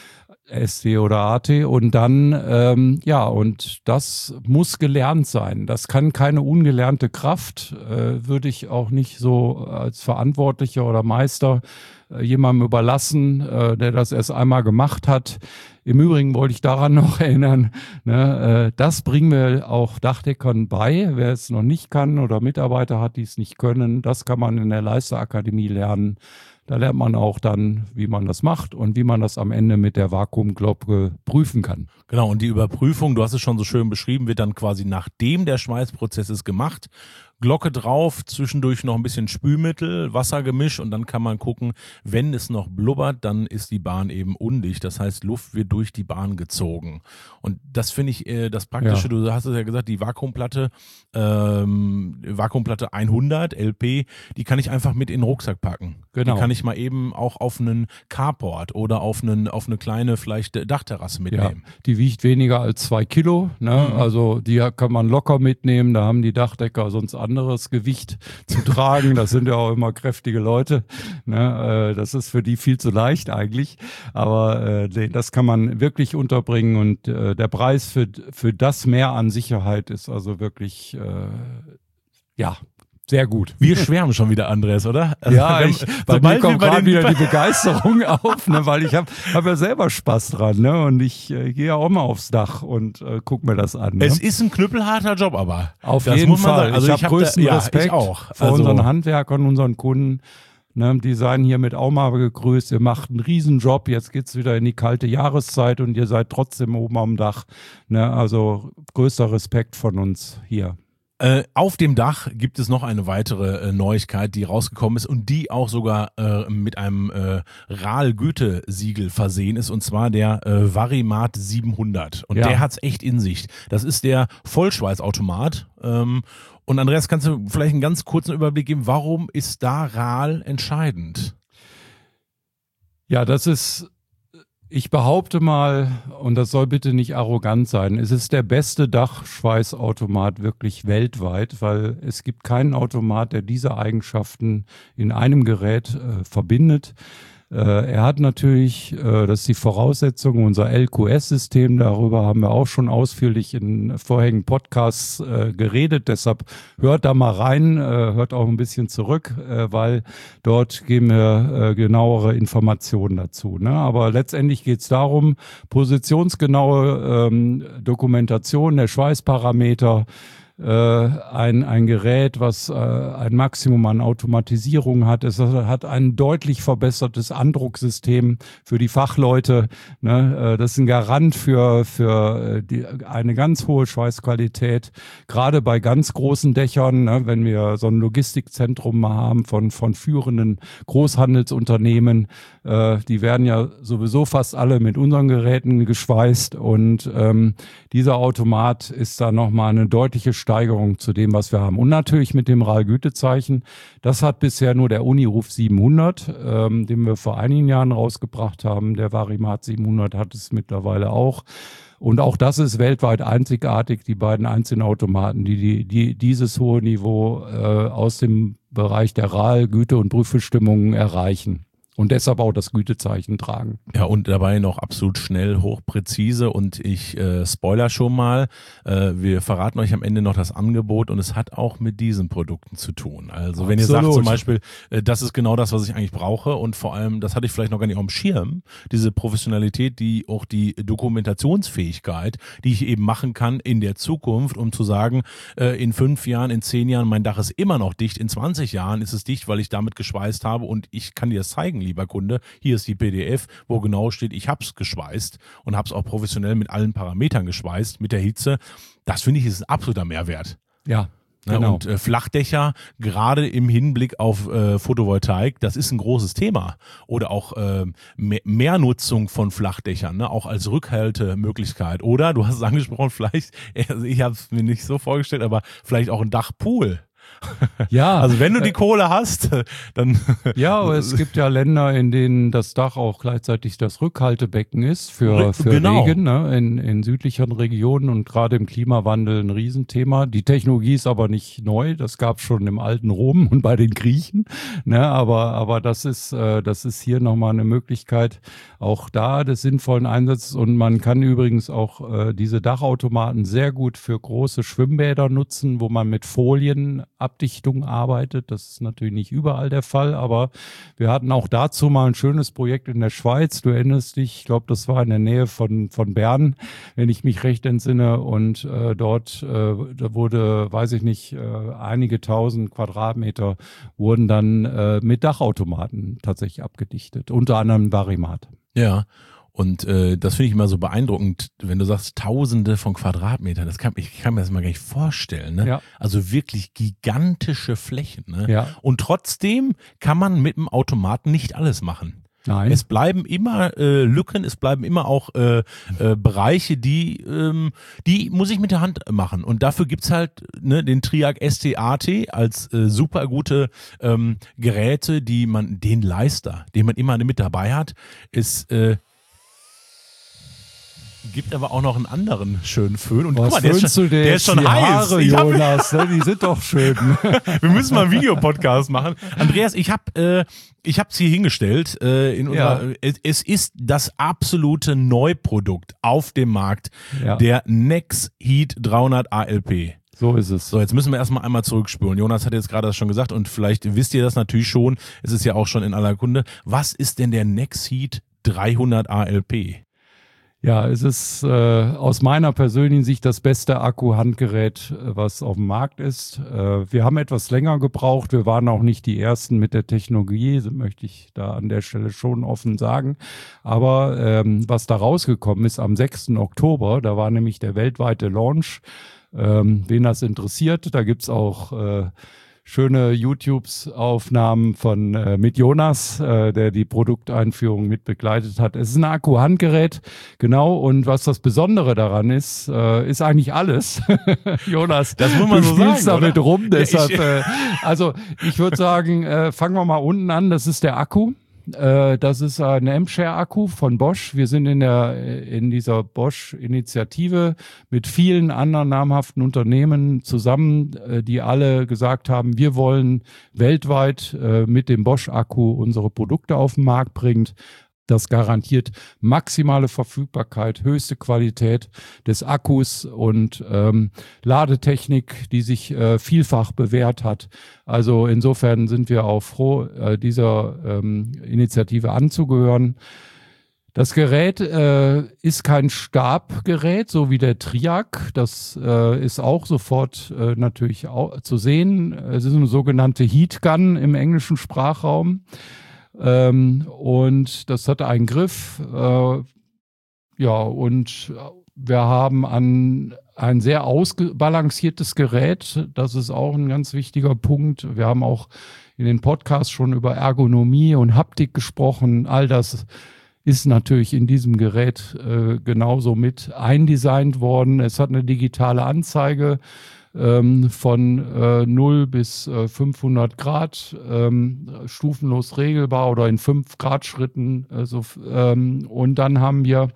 S D oder A T und dann, ähm, ja, und das muss gelernt sein. Das kann keine ungelernte Kraft, äh, würde ich auch nicht so als Verantwortlicher oder Meister äh, jemandem überlassen, äh, der das erst einmal gemacht hat. Im Übrigen wollte ich daran noch erinnern, ne, äh, das bringen wir auch Dachdeckern bei. Wer es noch nicht kann oder Mitarbeiter hat, die es nicht können, das kann man in der Leisterakademie lernen. Da lernt man auch dann, wie man das macht und wie man das am Ende mit der Vakuumglocke prüfen kann. Genau, und die Überprüfung, du hast es schon so schön beschrieben, wird dann quasi nachdem der Schweißprozess ist gemacht. Glocke drauf, zwischendurch noch ein bisschen Spülmittel, Wassergemisch und dann kann man gucken, wenn es noch blubbert, dann ist die Bahn eben undicht. Das heißt, Luft wird durch die Bahn gezogen. Und das finde ich äh, das Praktische, ja. Du hast es ja gesagt, die Vakuumplatte, ähm, Vakuumplatte hundert L P, die kann ich einfach mit in den Rucksack packen. Genau. Die kann ich mal eben auch auf einen Carport oder auf, einen, auf eine kleine vielleicht Dachterrasse mitnehmen. Ja, die wiegt weniger als zwei Kilo, ne? Mhm. Also die kann man locker mitnehmen, da haben die Dachdecker sonst anderes Gewicht zu tragen. Das sind ja auch immer kräftige Leute. Ne? Das ist für die viel zu leicht eigentlich. Aber äh, das kann man wirklich unterbringen und äh, der Preis für, für das Mehr an Sicherheit ist also wirklich, äh, ja, sehr gut. Wir schwärmen schon wieder, Andreas, oder? Also ja, ich, bei mir kommt gerade wieder die Begeisterung auf, ne, weil ich habe hab ja selber Spaß dran, ne, und ich äh, gehe ja auch mal aufs Dach und äh, guck mir das an. Ne? Es ist ein knüppelharter Job, aber. Auf das jeden muss man Fall. Sagen. Also ich, ich habe größten da, Respekt ja, ich auch. vor also, unseren Handwerkern, unseren Kunden. Ne, die seien hier mit Auma gegrüßt, ihr macht einen Riesenjob, jetzt geht's wieder in die kalte Jahreszeit und ihr seid trotzdem oben am Dach. Ne, also größter Respekt von uns hier. Äh, auf dem Dach gibt es noch eine weitere äh, Neuigkeit, die rausgekommen ist und die auch sogar äh, mit einem äh, R A L-Gütesiegel versehen ist, und zwar der äh, Varimat siebenhundert. Und Ja. der hat's echt in sich. Das ist der Vollschweißautomat. Ähm, und Andreas, kannst du vielleicht einen ganz kurzen Überblick geben, warum ist da R A L entscheidend? Ja, das ist, ich behaupte mal, und das soll bitte nicht arrogant sein, es ist der beste Dachschweißautomat wirklich weltweit, weil es gibt keinen Automat, der diese Eigenschaften in einem Gerät äh, verbindet. Äh, er hat natürlich, äh, das ist die Voraussetzung, unser L Q S-System, darüber haben wir auch schon ausführlich in vorherigen Podcasts äh, geredet, deshalb hört da mal rein, äh, hört auch ein bisschen zurück, äh, weil dort geben wir äh, genauere Informationen dazu. Ne? Aber letztendlich geht es darum, positionsgenaue ähm, Dokumentation der Schweißparameter, Ein, ein Gerät, was äh, ein Maximum an Automatisierung hat. Es hat ein deutlich verbessertes Andrucksystem für die Fachleute. Ne? Äh, das ist ein Garant für, für die, eine ganz hohe Schweißqualität, gerade bei ganz großen Dächern, ne? Wenn wir so ein Logistikzentrum mal haben von, von führenden Großhandelsunternehmen. Äh, die werden ja sowieso fast alle mit unseren Geräten geschweißt, und ähm, dieser Automat ist da nochmal eine deutliche Steigerung zu dem, was wir haben. Und natürlich mit dem R A L-Gütezeichen. Das hat bisher nur der Uniruf siebenhundert, ähm, den wir vor einigen Jahren rausgebracht haben. Der Varimat siebenhundert hat es mittlerweile auch. Und auch das ist weltweit einzigartig, die beiden einzelnen Automaten, die, die, die dieses hohe Niveau äh, aus dem Bereich der R A L, Güte- und Prüfbestimmungen erreichen. Und deshalb auch das Gütezeichen tragen. Ja, und dabei noch absolut schnell, hochpräzise, und ich äh, spoiler schon mal, äh, wir verraten euch am Ende noch das Angebot, und es hat auch mit diesen Produkten zu tun. Also wenn Absolut. ihr sagt zum Beispiel, äh, das ist genau das, was ich eigentlich brauche, und vor allem, das hatte ich vielleicht noch gar nicht auf dem Schirm, diese Professionalität, die auch die Dokumentationsfähigkeit, die ich eben machen kann in der Zukunft, um zu sagen, äh, in fünf Jahren, in zehn Jahren, mein Dach ist immer noch dicht, in zwanzig Jahren ist es dicht, weil ich damit geschweißt habe, und ich kann dir das zeigen, lieber Kunde, hier ist die P D F, wo genau steht, ich hab's geschweißt und hab's auch professionell mit allen Parametern geschweißt, mit der Hitze. Das finde ich ist ein absoluter Mehrwert. Ja, Ne? genau. Und äh, Flachdächer, gerade im Hinblick auf äh, Photovoltaik, das ist ein großes Thema. Oder auch äh, mehr, Mehrnutzung von Flachdächern, ne? Auch als Rückhaltemöglichkeit. Oder, du hast es angesprochen, vielleicht, also ich habe es mir nicht so vorgestellt, aber vielleicht auch ein Dachpool. Ja, Also wenn du die Kohle hast, dann... ja, aber es gibt ja Länder, in denen das Dach auch gleichzeitig das Rückhaltebecken ist für, für Genau. Regen, ne? in, in südlicheren Regionen, und gerade im Klimawandel ein Riesenthema. Die Technologie ist aber nicht neu, das gab es schon im alten Rom und bei den Griechen, ne? aber, aber das ist, äh, das ist hier nochmal eine Möglichkeit, auch da des sinnvollen Einsatzes. Und man kann übrigens auch äh, diese Dachautomaten sehr gut für große Schwimmbäder nutzen, wo man mit Folien Abdichtung arbeitet. Das ist natürlich nicht überall der Fall, aber wir hatten auch dazu mal ein schönes Projekt in der Schweiz. Du erinnerst dich, ich glaube, das war in der Nähe von, von Bern, wenn ich mich recht entsinne. Und äh, dort äh, da wurde, weiß ich nicht, äh, einige tausend Quadratmeter wurden dann äh, mit Dachautomaten tatsächlich abgedichtet, unter anderem Varimat. Ja, und äh, das finde ich immer so beeindruckend, wenn du sagst, Tausende von Quadratmetern. Das kann, ich kann mir das mal gar nicht vorstellen. Ne? Ja. Also wirklich gigantische Flächen. Ne? Ja. Und trotzdem kann man mit dem Automaten nicht alles machen. Nein. Es bleiben immer äh, Lücken, es bleiben immer auch äh, äh, Bereiche, die, ähm, die muss ich mit der Hand machen. Und dafür gibt's halt ne, den Triac S T A T als äh, super gute ähm, Geräte, die man, den Leister, den man immer mit dabei hat, ist äh, gibt aber auch noch einen anderen schönen Föhn. Und Was guck mal, der ist föhnst schon, du dir der jetzt ist schon die heiß. Haare, Ich hab, Jonas, ne? Die sind doch schön. wir müssen mal einen Videopodcast machen. Andreas, ich habe äh, ich hab's hier hingestellt. Äh, in unserer, Ja. es, es ist das absolute Neuprodukt auf dem Markt, Ja. der Nex Heat dreihundert A L P. So ist es. So, jetzt müssen wir erstmal einmal zurückspulen. Jonas hat jetzt gerade das schon gesagt, und vielleicht wisst ihr das natürlich schon. Es ist ja auch schon in aller Kunde. Was ist denn der Nex Heat dreihundert A L P? Ja, es ist äh, aus meiner persönlichen Sicht das beste Akku-Handgerät, äh, was auf dem Markt ist. Äh, wir haben etwas länger gebraucht. Wir waren auch nicht die Ersten mit der Technologie, so möchte ich da an der Stelle schon offen sagen. Aber ähm, was da rausgekommen ist am sechsten Oktober, da war nämlich der weltweite Launch Ähm, wen das interessiert, da gibt es auch äh, schöne YouTube-Aufnahmen von äh, mit Jonas, äh, der die Produkteinführung mit begleitet hat. Es ist ein Akku-Handgerät, genau. Und was das Besondere daran ist, äh, ist eigentlich alles. Jonas, das muss man du so spielst sagen, damit oder? rum. Deshalb, Ja, äh, also ich würde sagen, äh, fangen wir mal unten an. Das ist der Akku. Äh, das ist ein M-Share-Akku von Bosch. Wir sind in der in dieser Bosch-Initiative mit vielen anderen namhaften Unternehmen zusammen, äh, die alle gesagt haben, wir wollen weltweit äh, mit dem Bosch-Akku unsere Produkte auf den Markt bringen. Das garantiert maximale Verfügbarkeit, höchste Qualität des Akkus und ähm, Ladetechnik, die sich äh, vielfach bewährt hat. Also insofern sind wir auch froh, äh, dieser ähm, Initiative anzugehören. Das Gerät äh, ist kein Stabgerät, so wie der Triac. Das äh, ist auch sofort äh, natürlich auch zu sehen. Es ist eine sogenannte Heat Gun im englischen Sprachraum. Ähm, und das hat einen Griff, äh, ja, und wir haben an ein sehr ausbalanciertes Gerät. Das ist auch ein ganz wichtiger Punkt. Wir haben auch in den Podcasts schon über Ergonomie und Haptik gesprochen. All das ist natürlich in diesem Gerät äh, genauso mit eindesignt worden. Es hat eine digitale Anzeige von äh, null bis äh, fünfhundert Grad, ähm, stufenlos regelbar oder in fünf Grad Schritten. Also, ähm, und dann haben wir,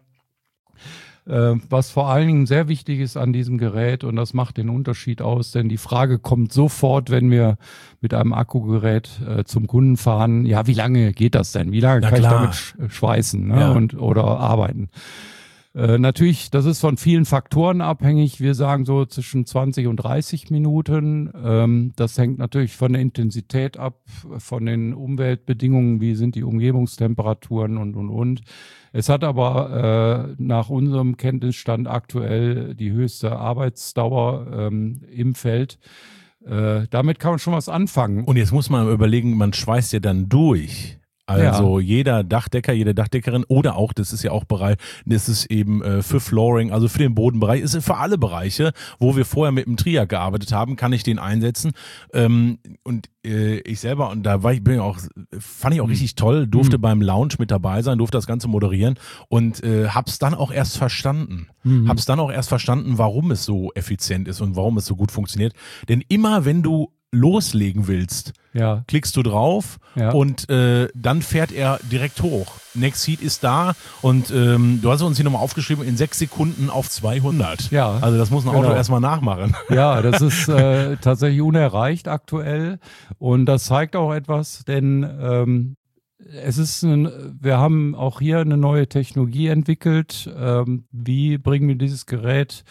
äh, was vor allen Dingen sehr wichtig ist an diesem Gerät, und das macht den Unterschied aus, denn die Frage kommt sofort, wenn wir mit einem Akkugerät äh, zum Kunden fahren, ja, wie lange geht das denn? Wie lange Na kann klar. ich damit sch schweißen, ne? Ja. und, oder arbeiten? Äh, natürlich, das ist von vielen Faktoren abhängig. Wir sagen so zwischen zwanzig und dreißig Minuten. Ähm, das hängt natürlich von der Intensität ab, von den Umweltbedingungen, wie sind die Umgebungstemperaturen und, und, und. Es hat aber äh, nach unserem Kenntnisstand aktuell die höchste Arbeitsdauer ähm, im Feld. Äh, damit kann man schon was anfangen. Und jetzt muss man überlegen, man schweißt ja dann durch. Also Ja. jeder Dachdecker, jede Dachdeckerin oder auch, das ist ja auch Bereich, das ist eben äh, für Flooring, also für den Bodenbereich, ist für alle Bereiche, wo wir vorher mit dem Triac gearbeitet haben, kann ich den einsetzen. Ähm, und äh, ich selber, und da war ich, bin ich auch, fand ich auch richtig toll, durfte mhm. beim Lounge mit dabei sein, durfte das Ganze moderieren und äh, hab's dann auch erst verstanden. Mhm. Hab's dann auch erst verstanden, warum es so effizient ist und warum es so gut funktioniert. Denn immer wenn du loslegen willst, ja. klickst du drauf ja. und äh, dann fährt er direkt hoch. Nexheat ist da und ähm, du hast uns hier nochmal aufgeschrieben, in sechs Sekunden auf zweihundert. Ja. Also das muss ein Auto genau. erstmal nachmachen. Ja, das ist äh, tatsächlich unerreicht aktuell und das zeigt auch etwas, denn ähm, es ist ein, wir haben auch hier eine neue Technologie entwickelt. Ähm, wie bringen wir dieses Gerät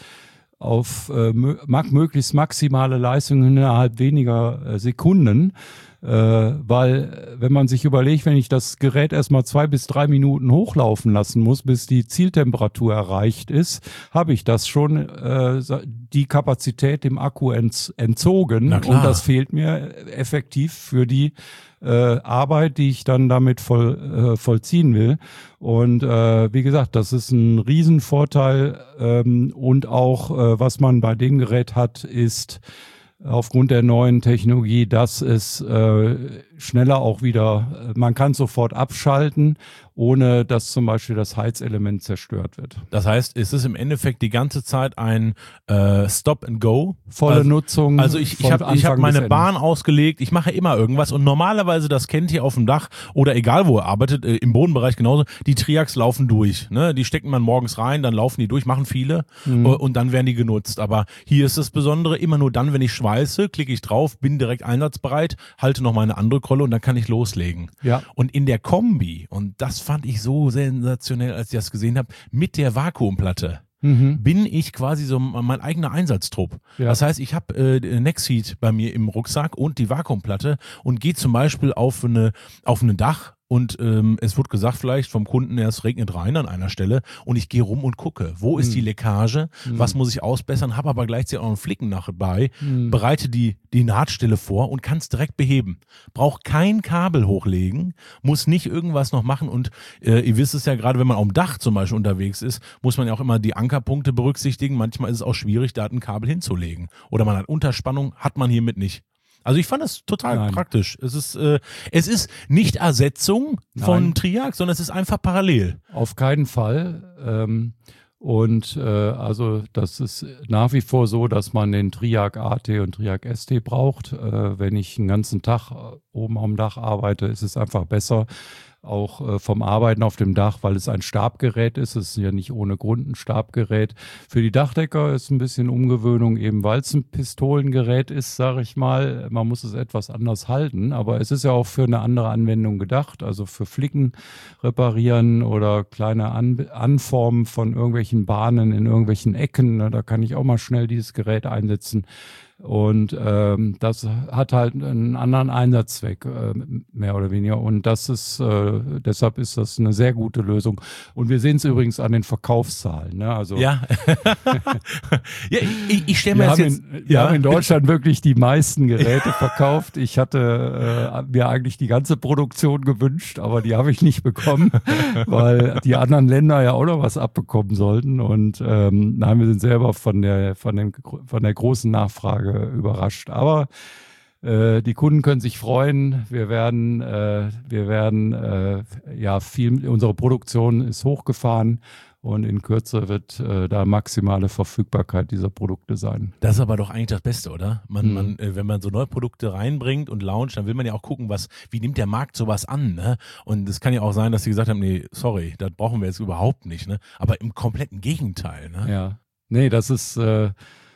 auf äh, mag möglichst maximale Leistungen innerhalb weniger äh, Sekunden, äh, weil wenn man sich überlegt, wenn ich das Gerät erstmal zwei bis drei Minuten hochlaufen lassen muss, bis die Zieltemperatur erreicht ist, habe ich das schon äh, die Kapazität dem Akku ent entzogen und das fehlt mir effektiv für die Äh, Arbeit, die ich dann damit voll, äh, vollziehen will. Und äh, wie gesagt, das ist ein Riesenvorteil ähm, und auch, äh, was man bei dem Gerät hat, ist aufgrund der neuen Technologie, dass es äh, schneller auch wieder, man kann sofort abschalten, ohne dass zum Beispiel das Heizelement zerstört wird. Das heißt, es ist im Endeffekt die ganze Zeit ein äh, Stop and Go. Volle also, Nutzung. Also ich, ich habe ich hab meine Bahn ausgelegt, ich mache immer irgendwas und normalerweise, das kennt ihr auf dem Dach oder egal wo ihr arbeitet, äh, im Bodenbereich genauso, die Triacs laufen durch. Ne? Die stecken man morgens rein, dann laufen die durch, machen viele mhm. äh, und dann werden die genutzt. Aber hier ist das Besondere, immer nur dann, wenn ich schweiße, klicke ich drauf, bin direkt einsatzbereit, halte noch meine andere Rolle und dann kann ich loslegen. Ja. Und in der Kombi, und das fand ich so sensationell, als ich das gesehen habe, mit der Vakuumplatte, mhm. bin ich quasi so mein eigener Einsatztrupp. Ja. Das heißt, ich habe äh, Nexheat bei mir im Rucksack und die Vakuumplatte und gehe zum Beispiel auf eine auf ein Dach und ähm, es wird gesagt vielleicht vom Kunden, ja, es regnet rein an einer Stelle und ich gehe rum und gucke, wo ist Mhm. die Leckage, Mhm. was muss ich ausbessern, habe aber gleichzeitig auch einen Flicken dabei, Mhm. bereite die, die Nahtstelle vor und kann es direkt beheben. Braucht kein Kabel hochlegen, muss nicht irgendwas noch machen und äh, ihr wisst es ja gerade, wenn man auf dem Dach zum Beispiel unterwegs ist, muss man ja auch immer die Ankerpunkte berücksichtigen. Manchmal ist es auch schwierig, da ein Kabel hinzulegen. Oder man hat Unterspannung, hat man hiermit nicht. Also ich fand das total Nein. praktisch. Es ist, äh, es ist nicht Ersetzung von Nein. Triac, sondern es ist einfach parallel. Auf keinen Fall. Ähm, und äh, also das ist nach wie vor so, dass man den Triac A T und Triac S T braucht. Äh, wenn ich einen ganzen Tag äh, oben am Dach arbeite, ist es einfach besser, auch äh, vom Arbeiten auf dem Dach, weil es ein Stabgerät ist. Es ist ja nicht ohne Grund ein Stabgerät. Für die Dachdecker ist ein bisschen Umgewöhnung, eben weil es ein Pistolengerät ist, sage ich mal. Man muss es etwas anders halten, aber es ist ja auch für eine andere Anwendung gedacht, also für Flicken reparieren oder kleine An Anformen von irgendwelchen Bahnen in irgendwelchen Ecken. Ne? Da kann ich auch mal schnell dieses Gerät einsetzen. Und ähm, das hat halt einen anderen Einsatzzweck, äh, mehr oder weniger. Und das ist, äh, deshalb ist das eine sehr gute Lösung. Und wir sehen es übrigens an den Verkaufszahlen. Ne? Also Ja. ja ich ich stelle mir wir, das haben jetzt. in, wir ja. haben in Deutschland wirklich die meisten Geräte verkauft. Ich hatte äh, mir eigentlich die ganze Produktion gewünscht, aber die habe ich nicht bekommen, weil die anderen Länder ja auch noch was abbekommen sollten. Und ähm, nein, wir sind selber von der, von dem, von der großen Nachfrage überrascht. Aber äh, die Kunden können sich freuen. Wir werden, äh, wir werden äh, ja viel, unsere Produktion ist hochgefahren und in Kürze wird äh, da maximale Verfügbarkeit dieser Produkte sein. Das ist aber doch eigentlich das Beste, oder? Man, Mhm. man, äh, wenn man so neue Produkte reinbringt und launcht, dann will man ja auch gucken, was, wie nimmt der Markt sowas an, ne? Und es kann ja auch sein, dass sie gesagt haben, nee, sorry, das brauchen wir jetzt überhaupt nicht, ne? Aber im kompletten Gegenteil, ne? Ja, nee, das ist äh,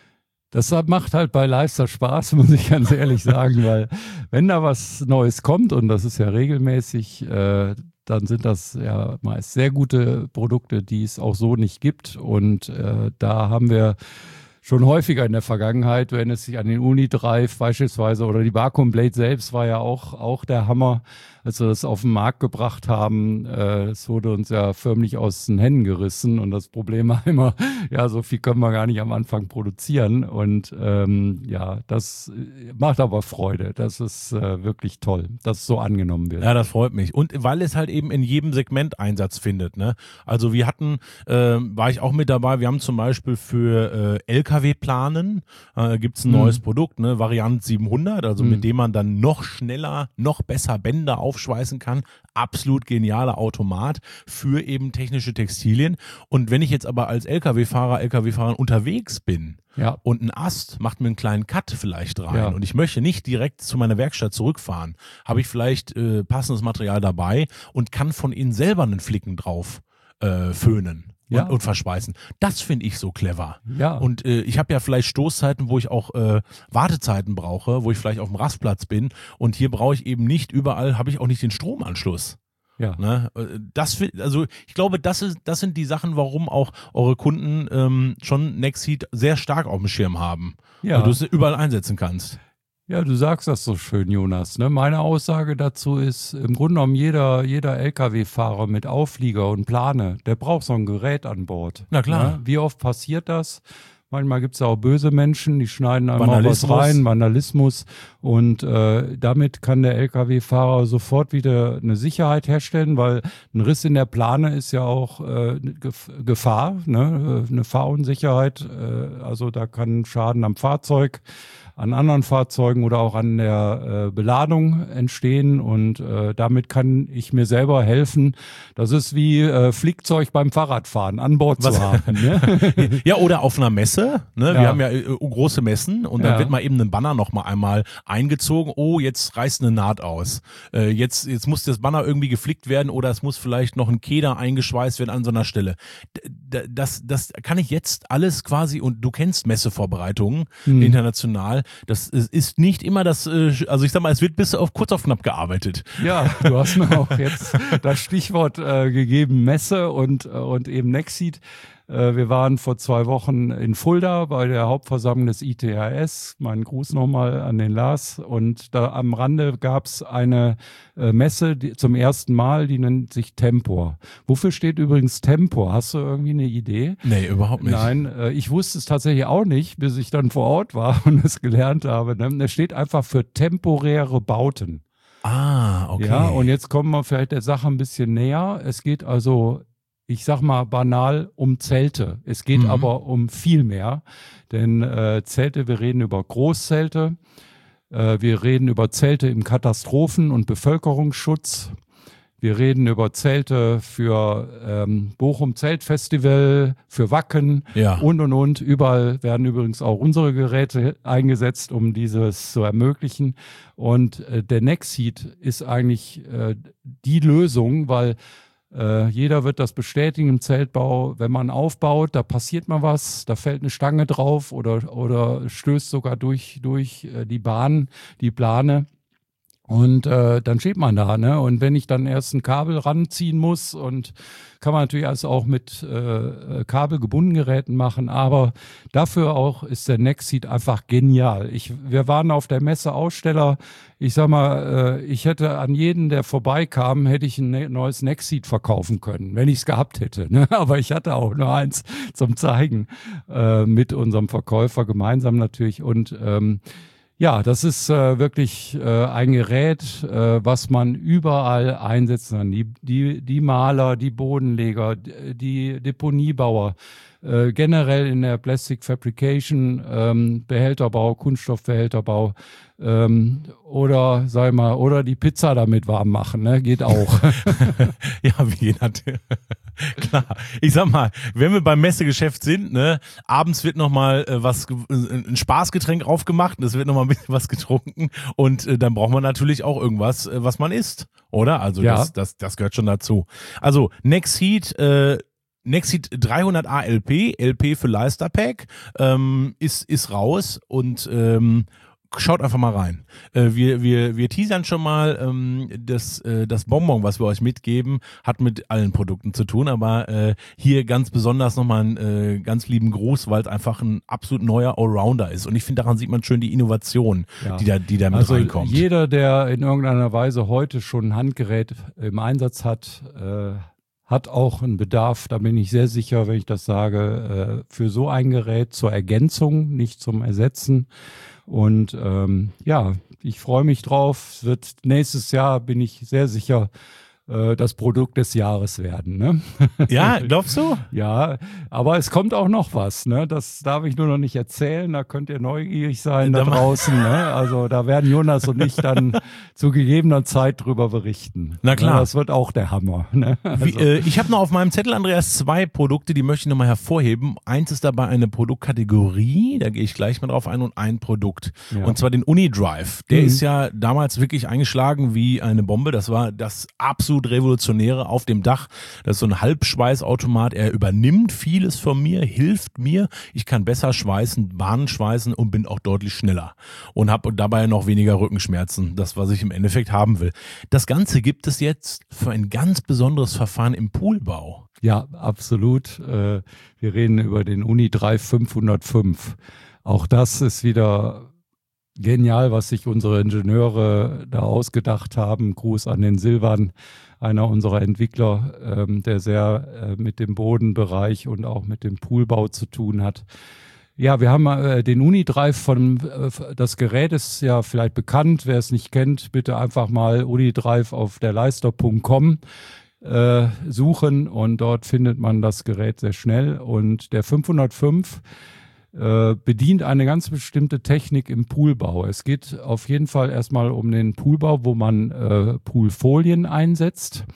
das macht halt bei Lifestyle Spaß, muss ich ganz ehrlich sagen, weil wenn da was Neues kommt, und das ist ja regelmäßig, äh, dann sind das ja meist sehr gute Produkte, die es auch so nicht gibt. Und äh, da haben wir schon häufiger in der Vergangenheit, wenn es sich an den Unidrive beispielsweise oder die Vacuum Blade selbst war ja auch, auch der Hammer, als wir das auf den Markt gebracht haben. Äh, es wurde uns ja förmlich aus den Händen gerissen und das Problem war immer, ja, so viel können wir gar nicht am Anfang produzieren und ähm, ja, das macht aber Freude. Das ist äh, wirklich toll, dass es so angenommen wird. Ja, das freut mich. Und weil es halt eben in jedem Segment Einsatz findet, ne? Also wir hatten, äh, war ich auch mit dabei, wir haben zum Beispiel für äh, L K W-Planen, äh, gibt es ein Mhm. neues Produkt, ne? Variant siebenhundert, also Mhm. mit dem man dann noch schneller, noch besser Bänder aufschweißen kann. Absolut genialer Automat für eben technische Textilien. Und wenn ich jetzt aber als L K W-Fahrer, L K W-Fahrer unterwegs bin, Ja, und ein Ast macht mir einen kleinen Cut vielleicht rein Ja. und ich möchte nicht direkt zu meiner Werkstatt zurückfahren, habe ich vielleicht äh, passendes Material dabei und kann von innen selber einen Flicken drauf äh, föhnen und, Ja. und verschweißen. Das finde ich so clever. ja. Und äh, ich habe ja vielleicht Stoßzeiten, wo ich auch äh, Wartezeiten brauche, wo ich vielleicht auf dem Rastplatz bin und hier brauche ich eben nicht überall, habe ich auch nicht den Stromanschluss. ja. Ne? Das, fi- also ich glaube, das, ist, das sind die Sachen, warum auch eure Kunden ähm, schon Nexheat sehr stark auf dem Schirm haben. Ja. Weil du es überall einsetzen kannst. Ja, du sagst das so schön, Jonas. Ne? Meine Aussage dazu ist, im Grunde genommen jeder, jeder L K W-Fahrer mit Auflieger und Plane, der braucht so ein Gerät an Bord. Na klar. Ne? Wie oft passiert das? Manchmal gibt es auch böse Menschen, die schneiden einmal was Vandalismus. rein, Vandalismus. Und äh, damit kann der L K W-Fahrer sofort wieder eine Sicherheit herstellen, weil ein Riss in der Plane ist ja auch äh, eine Gef- Gefahr, ne? Eine Fahrunsicherheit. Äh, also da kann Schaden am Fahrzeug, an anderen Fahrzeugen oder auch an der äh, Beladung entstehen und äh, damit kann ich mir selber helfen. Das ist wie äh, Flickzeug beim Fahrradfahren an Bord Was- zu haben. Ne? Ja, oder auf einer Messe. Ne? Wir Ja. haben ja äh, große Messen und dann Ja. wird mal eben ein Banner noch mal einmal eingezogen. Oh, jetzt reißt eine Naht aus. Äh, jetzt, jetzt muss das Banner irgendwie geflickt werden oder es muss vielleicht noch ein Keder eingeschweißt werden an so einer Stelle. D- d- Das, das kann ich jetzt alles quasi, und du kennst Messevorbereitungen Hm. international. Das ist ist nicht immer das, äh, also ich sag mal, es wird bis auf kurz auf knapp gearbeitet. Ja, du hast mir auch jetzt das Stichwort äh, gegeben, Messe und, äh, und eben Nexheat. Äh, wir waren vor zwei Wochen in Fulda bei der Hauptversammlung des I T H S. Meinen Gruß nochmal an den Lars. Und da am Rande gab es eine äh, Messe die, zum ersten Mal, die nennt sich Tempor. Wofür steht übrigens Tempor? Hast du irgendwie eine Idee? Nee, überhaupt nicht. Nein, äh, ich wusste es tatsächlich auch nicht, bis ich dann vor Ort war und es gelernt habe. Ne? Es steht einfach für temporäre Bauten. Ah, okay. Ja, und jetzt kommen wir vielleicht der Sache ein bisschen näher. Es geht also, ich sag mal banal, um Zelte. Es geht Mhm. aber um viel mehr. Denn äh, Zelte, wir reden über Großzelte, äh, wir reden über Zelte im Katastrophen- und Bevölkerungsschutz. Wir reden über Zelte für ähm, Bochum Zeltfestival, für Wacken Ja. und, und, und. Überall werden übrigens auch unsere Geräte eingesetzt, um dieses zu ermöglichen. Und äh, der Nexheat ist eigentlich äh, die Lösung, weil äh, jeder wird das bestätigen im Zeltbau. Wenn man aufbaut, da passiert mal was, da fällt eine Stange drauf oder, oder stößt sogar durch, durch äh, die Bahn, die Plane. Und äh, dann steht man da, ne? Und wenn ich dann erst ein Kabel ranziehen muss, und kann man natürlich alles auch mit äh, kabelgebundenen Geräten machen, aber dafür auch ist der Nexheat einfach genial. Ich, wir waren auf der Messe Aussteller. Ich sag mal, äh, ich hätte an jeden, der vorbeikam, hätte ich ein ne- neues Nexheat verkaufen können, wenn ich es gehabt hätte. Ne? Aber ich hatte auch nur eins zum Zeigen äh, mit unserem Verkäufer gemeinsam natürlich. Und ähm, ja, das ist äh, wirklich äh, ein Gerät, äh, was man überall einsetzen kann. Die, die, die Maler, die Bodenleger, die Deponiebauer, äh, generell in der Plastic Fabrication, ähm, Behälterbau, Kunststoffbehälterbau ähm, oder, sag ich mal, oder die Pizza damit warm machen, ne? Geht auch. Ja, wie jeder. Klar. Ich sag mal, wenn wir beim Messegeschäft sind, ne, abends wird nochmal äh, was, äh, ein Spaßgetränk aufgemacht, es wird nochmal ein bisschen was getrunken und äh, dann braucht man natürlich auch irgendwas, äh, was man isst, oder? Also Ja. das, das, das gehört schon dazu. Also Nexheat, äh, Nexheat dreihundert A L P, L P für Leisterpack, ähm, ist, ist raus und ähm, schaut einfach mal rein. Äh, wir, wir, wir teasern schon mal, ähm, das, äh, das Bonbon, was wir euch mitgeben, hat mit allen Produkten zu tun, aber äh, hier ganz besonders nochmal einen äh, ganz lieben Gruß, weil es einfach ein absolut neuer Allrounder ist. Und ich finde, daran sieht man schön die Innovation, Ja. die da, die da mit Also reinkommt. jeder, der in irgendeiner Weise heute schon ein Handgerät im Einsatz hat, äh, hat auch einen Bedarf, da bin ich sehr sicher, wenn ich das sage, äh, für so ein Gerät zur Ergänzung, nicht zum Ersetzen. Und ähm, ja, ich freue mich drauf. Es wird nächstes Jahr, bin ich sehr sicher, äh, das Produkt des Jahres werden. Ne? Ja, glaubst du? Ja, aber es kommt auch noch was. Ne? Das darf ich nur noch nicht erzählen. Da könnt ihr neugierig sein da draußen. Ne? Also da werden Jonas und ich dann zu gegebener Zeit drüber berichten. Na klar. Ne? Das wird auch der Hammer. Ne? Also, Wie, äh, ich habe noch auf meinem Zettel, Andreas, zwei Produkte, die möchte ich nochmal hervorheben. Eins ist dabei eine Produktkategorie, da gehe ich gleich mal drauf ein, und ein Produkt. Ja. Und zwar den UniDrive. Der Mhm. ist ja damals wirklich eingeschlagen wie eine Bombe. Das war das absolut Revolutionäre auf dem Dach. Das ist so ein Halbschweißautomat. Er übernimmt vieles von mir, hilft mir. Ich kann besser schweißen, Bahnen schweißen und bin auch deutlich schneller. Und habe dabei noch weniger Rückenschmerzen. Das, was ich im Endeffekt haben will. Das Ganze gibt es jetzt für ein ganz besonderes Verfahren im Poolbau. Ja, absolut. Äh, wir reden über den UniDrive fünfhundertfünf. Auch das ist wieder genial, was sich unsere Ingenieure da ausgedacht haben. Gruß an den Silvan, einer unserer Entwickler, ähm, der sehr äh, mit dem Bodenbereich und auch mit dem Poolbau zu tun hat. Ja, wir haben äh, den UniDrive von, äh, das Gerät ist ja vielleicht bekannt. Wer es nicht kennt, bitte einfach mal UniDrive auf der leister punkt com äh, suchen und dort findet man das Gerät sehr schnell. Und der fünfhundertfünf äh, bedient eine ganz bestimmte Technik im Poolbau. Es geht auf jeden Fall erstmal um den Poolbau, wo man äh, Poolfolien einsetzt.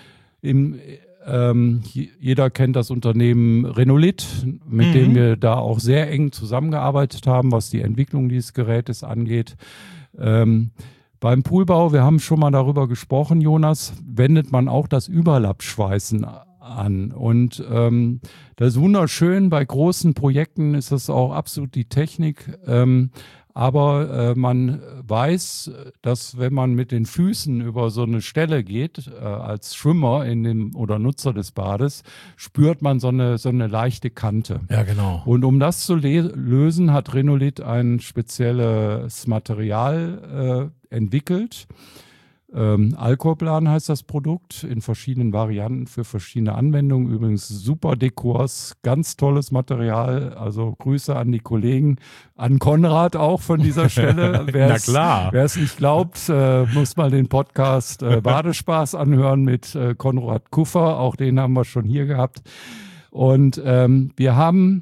Im Ähm, jeder kennt das Unternehmen Renolit, mit Mhm. dem wir da auch sehr eng zusammengearbeitet haben, was die Entwicklung dieses Gerätes angeht. Ähm, beim Poolbau, wir haben schon mal darüber gesprochen, Jonas, wendet man auch das Überlappschweißen an. Und ähm, das ist wunderschön. Bei großen Projekten ist das auch absolut die Technik. Ähm, aber äh, man weiß, dass wenn man mit den Füßen über so eine Stelle geht, äh, als Schwimmer in dem, oder Nutzer des Bades, spürt man so eine, so eine leichte Kante. Ja, genau. Und um das zu lösen, hat Renolit ein spezielles Material äh, entwickelt. Ähm, Alcoplan heißt das Produkt, in verschiedenen Varianten für verschiedene Anwendungen. Übrigens super Dekors, ganz tolles Material. Also Grüße an die Kollegen, an Konrad auch von dieser Stelle. Na klar. Wer es nicht glaubt, äh, muss mal den Podcast äh, Badespaß anhören mit äh, Konrad Kuffer. Auch den haben wir schon hier gehabt. Und ähm, wir haben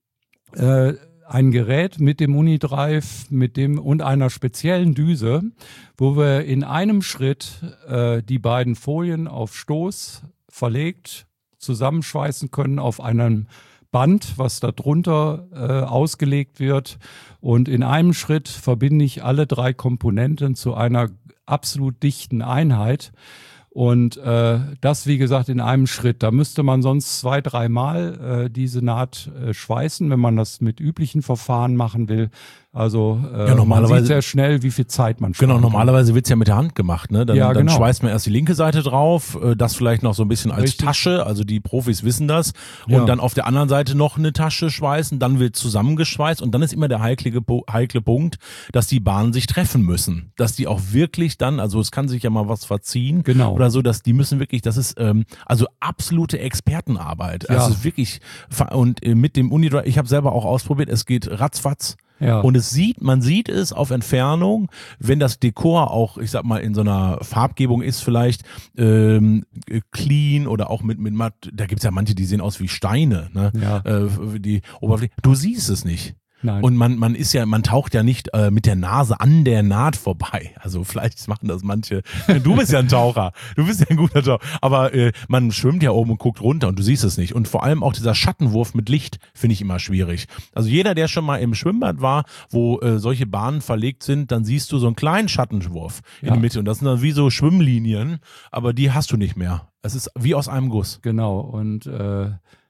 äh, ein Gerät mit dem Unidrive mit dem und einer speziellen Düse, wo wir in einem Schritt äh, die beiden Folien auf Stoß verlegt zusammenschweißen können auf einem Band, was da drunter äh, ausgelegt wird. Und in einem Schritt verbinde ich alle drei Komponenten zu einer absolut dichten Einheit. Und äh, das, wie gesagt, in einem Schritt. Da müsste man sonst zwei, dreimal äh, diese Naht äh, schweißen, wenn man das mit üblichen Verfahren machen will. Also äh, ja, normalerweise, man sieht sehr schnell, wie viel Zeit man spart. Genau, normalerweise wird's ja mit der Hand gemacht. Ne? Dann, ja, dann genau. schweißt man erst die linke Seite drauf, äh, das vielleicht noch so ein bisschen als Richtig. Tasche, also die Profis wissen das. Und Ja. dann auf der anderen Seite noch eine Tasche schweißen, dann wird zusammengeschweißt und dann ist immer der heikle, heikle Punkt, dass die Bahnen sich treffen müssen. Dass die auch wirklich dann, also es kann sich ja mal was verziehen Genau. oder so, dass die müssen wirklich, das ist ähm, also absolute Expertenarbeit. Ja. Also es ist wirklich, und äh, mit dem Unidrive, ich habe selber auch ausprobiert, es geht ratzfatz. Ja. Und es sieht, man sieht es auf Entfernung, wenn das Dekor auch, ich sag mal, in so einer Farbgebung ist vielleicht ähm, clean oder auch mit mit matt. Da gibt's ja manche, die sehen aus wie Steine, ne? Ja. Äh, die Oberfläche. Du siehst es nicht. Nein. Und man man ist ja, man taucht ja nicht äh, mit der Nase an der Naht vorbei. Also vielleicht machen das manche. Du bist ja ein Taucher, du bist ja ein guter Taucher. Aber äh, man schwimmt ja oben und guckt runter und du siehst es nicht. Und vor allem auch dieser Schattenwurf mit Licht finde ich immer schwierig. Also jeder, der schon mal im Schwimmbad war, wo äh, solche Bahnen verlegt sind, dann siehst du so einen kleinen Schattenwurf in Ja. der Mitte. Und das sind dann wie so Schwimmlinien, aber die hast du nicht mehr. Es ist wie aus einem Guss. Genau. Und, äh,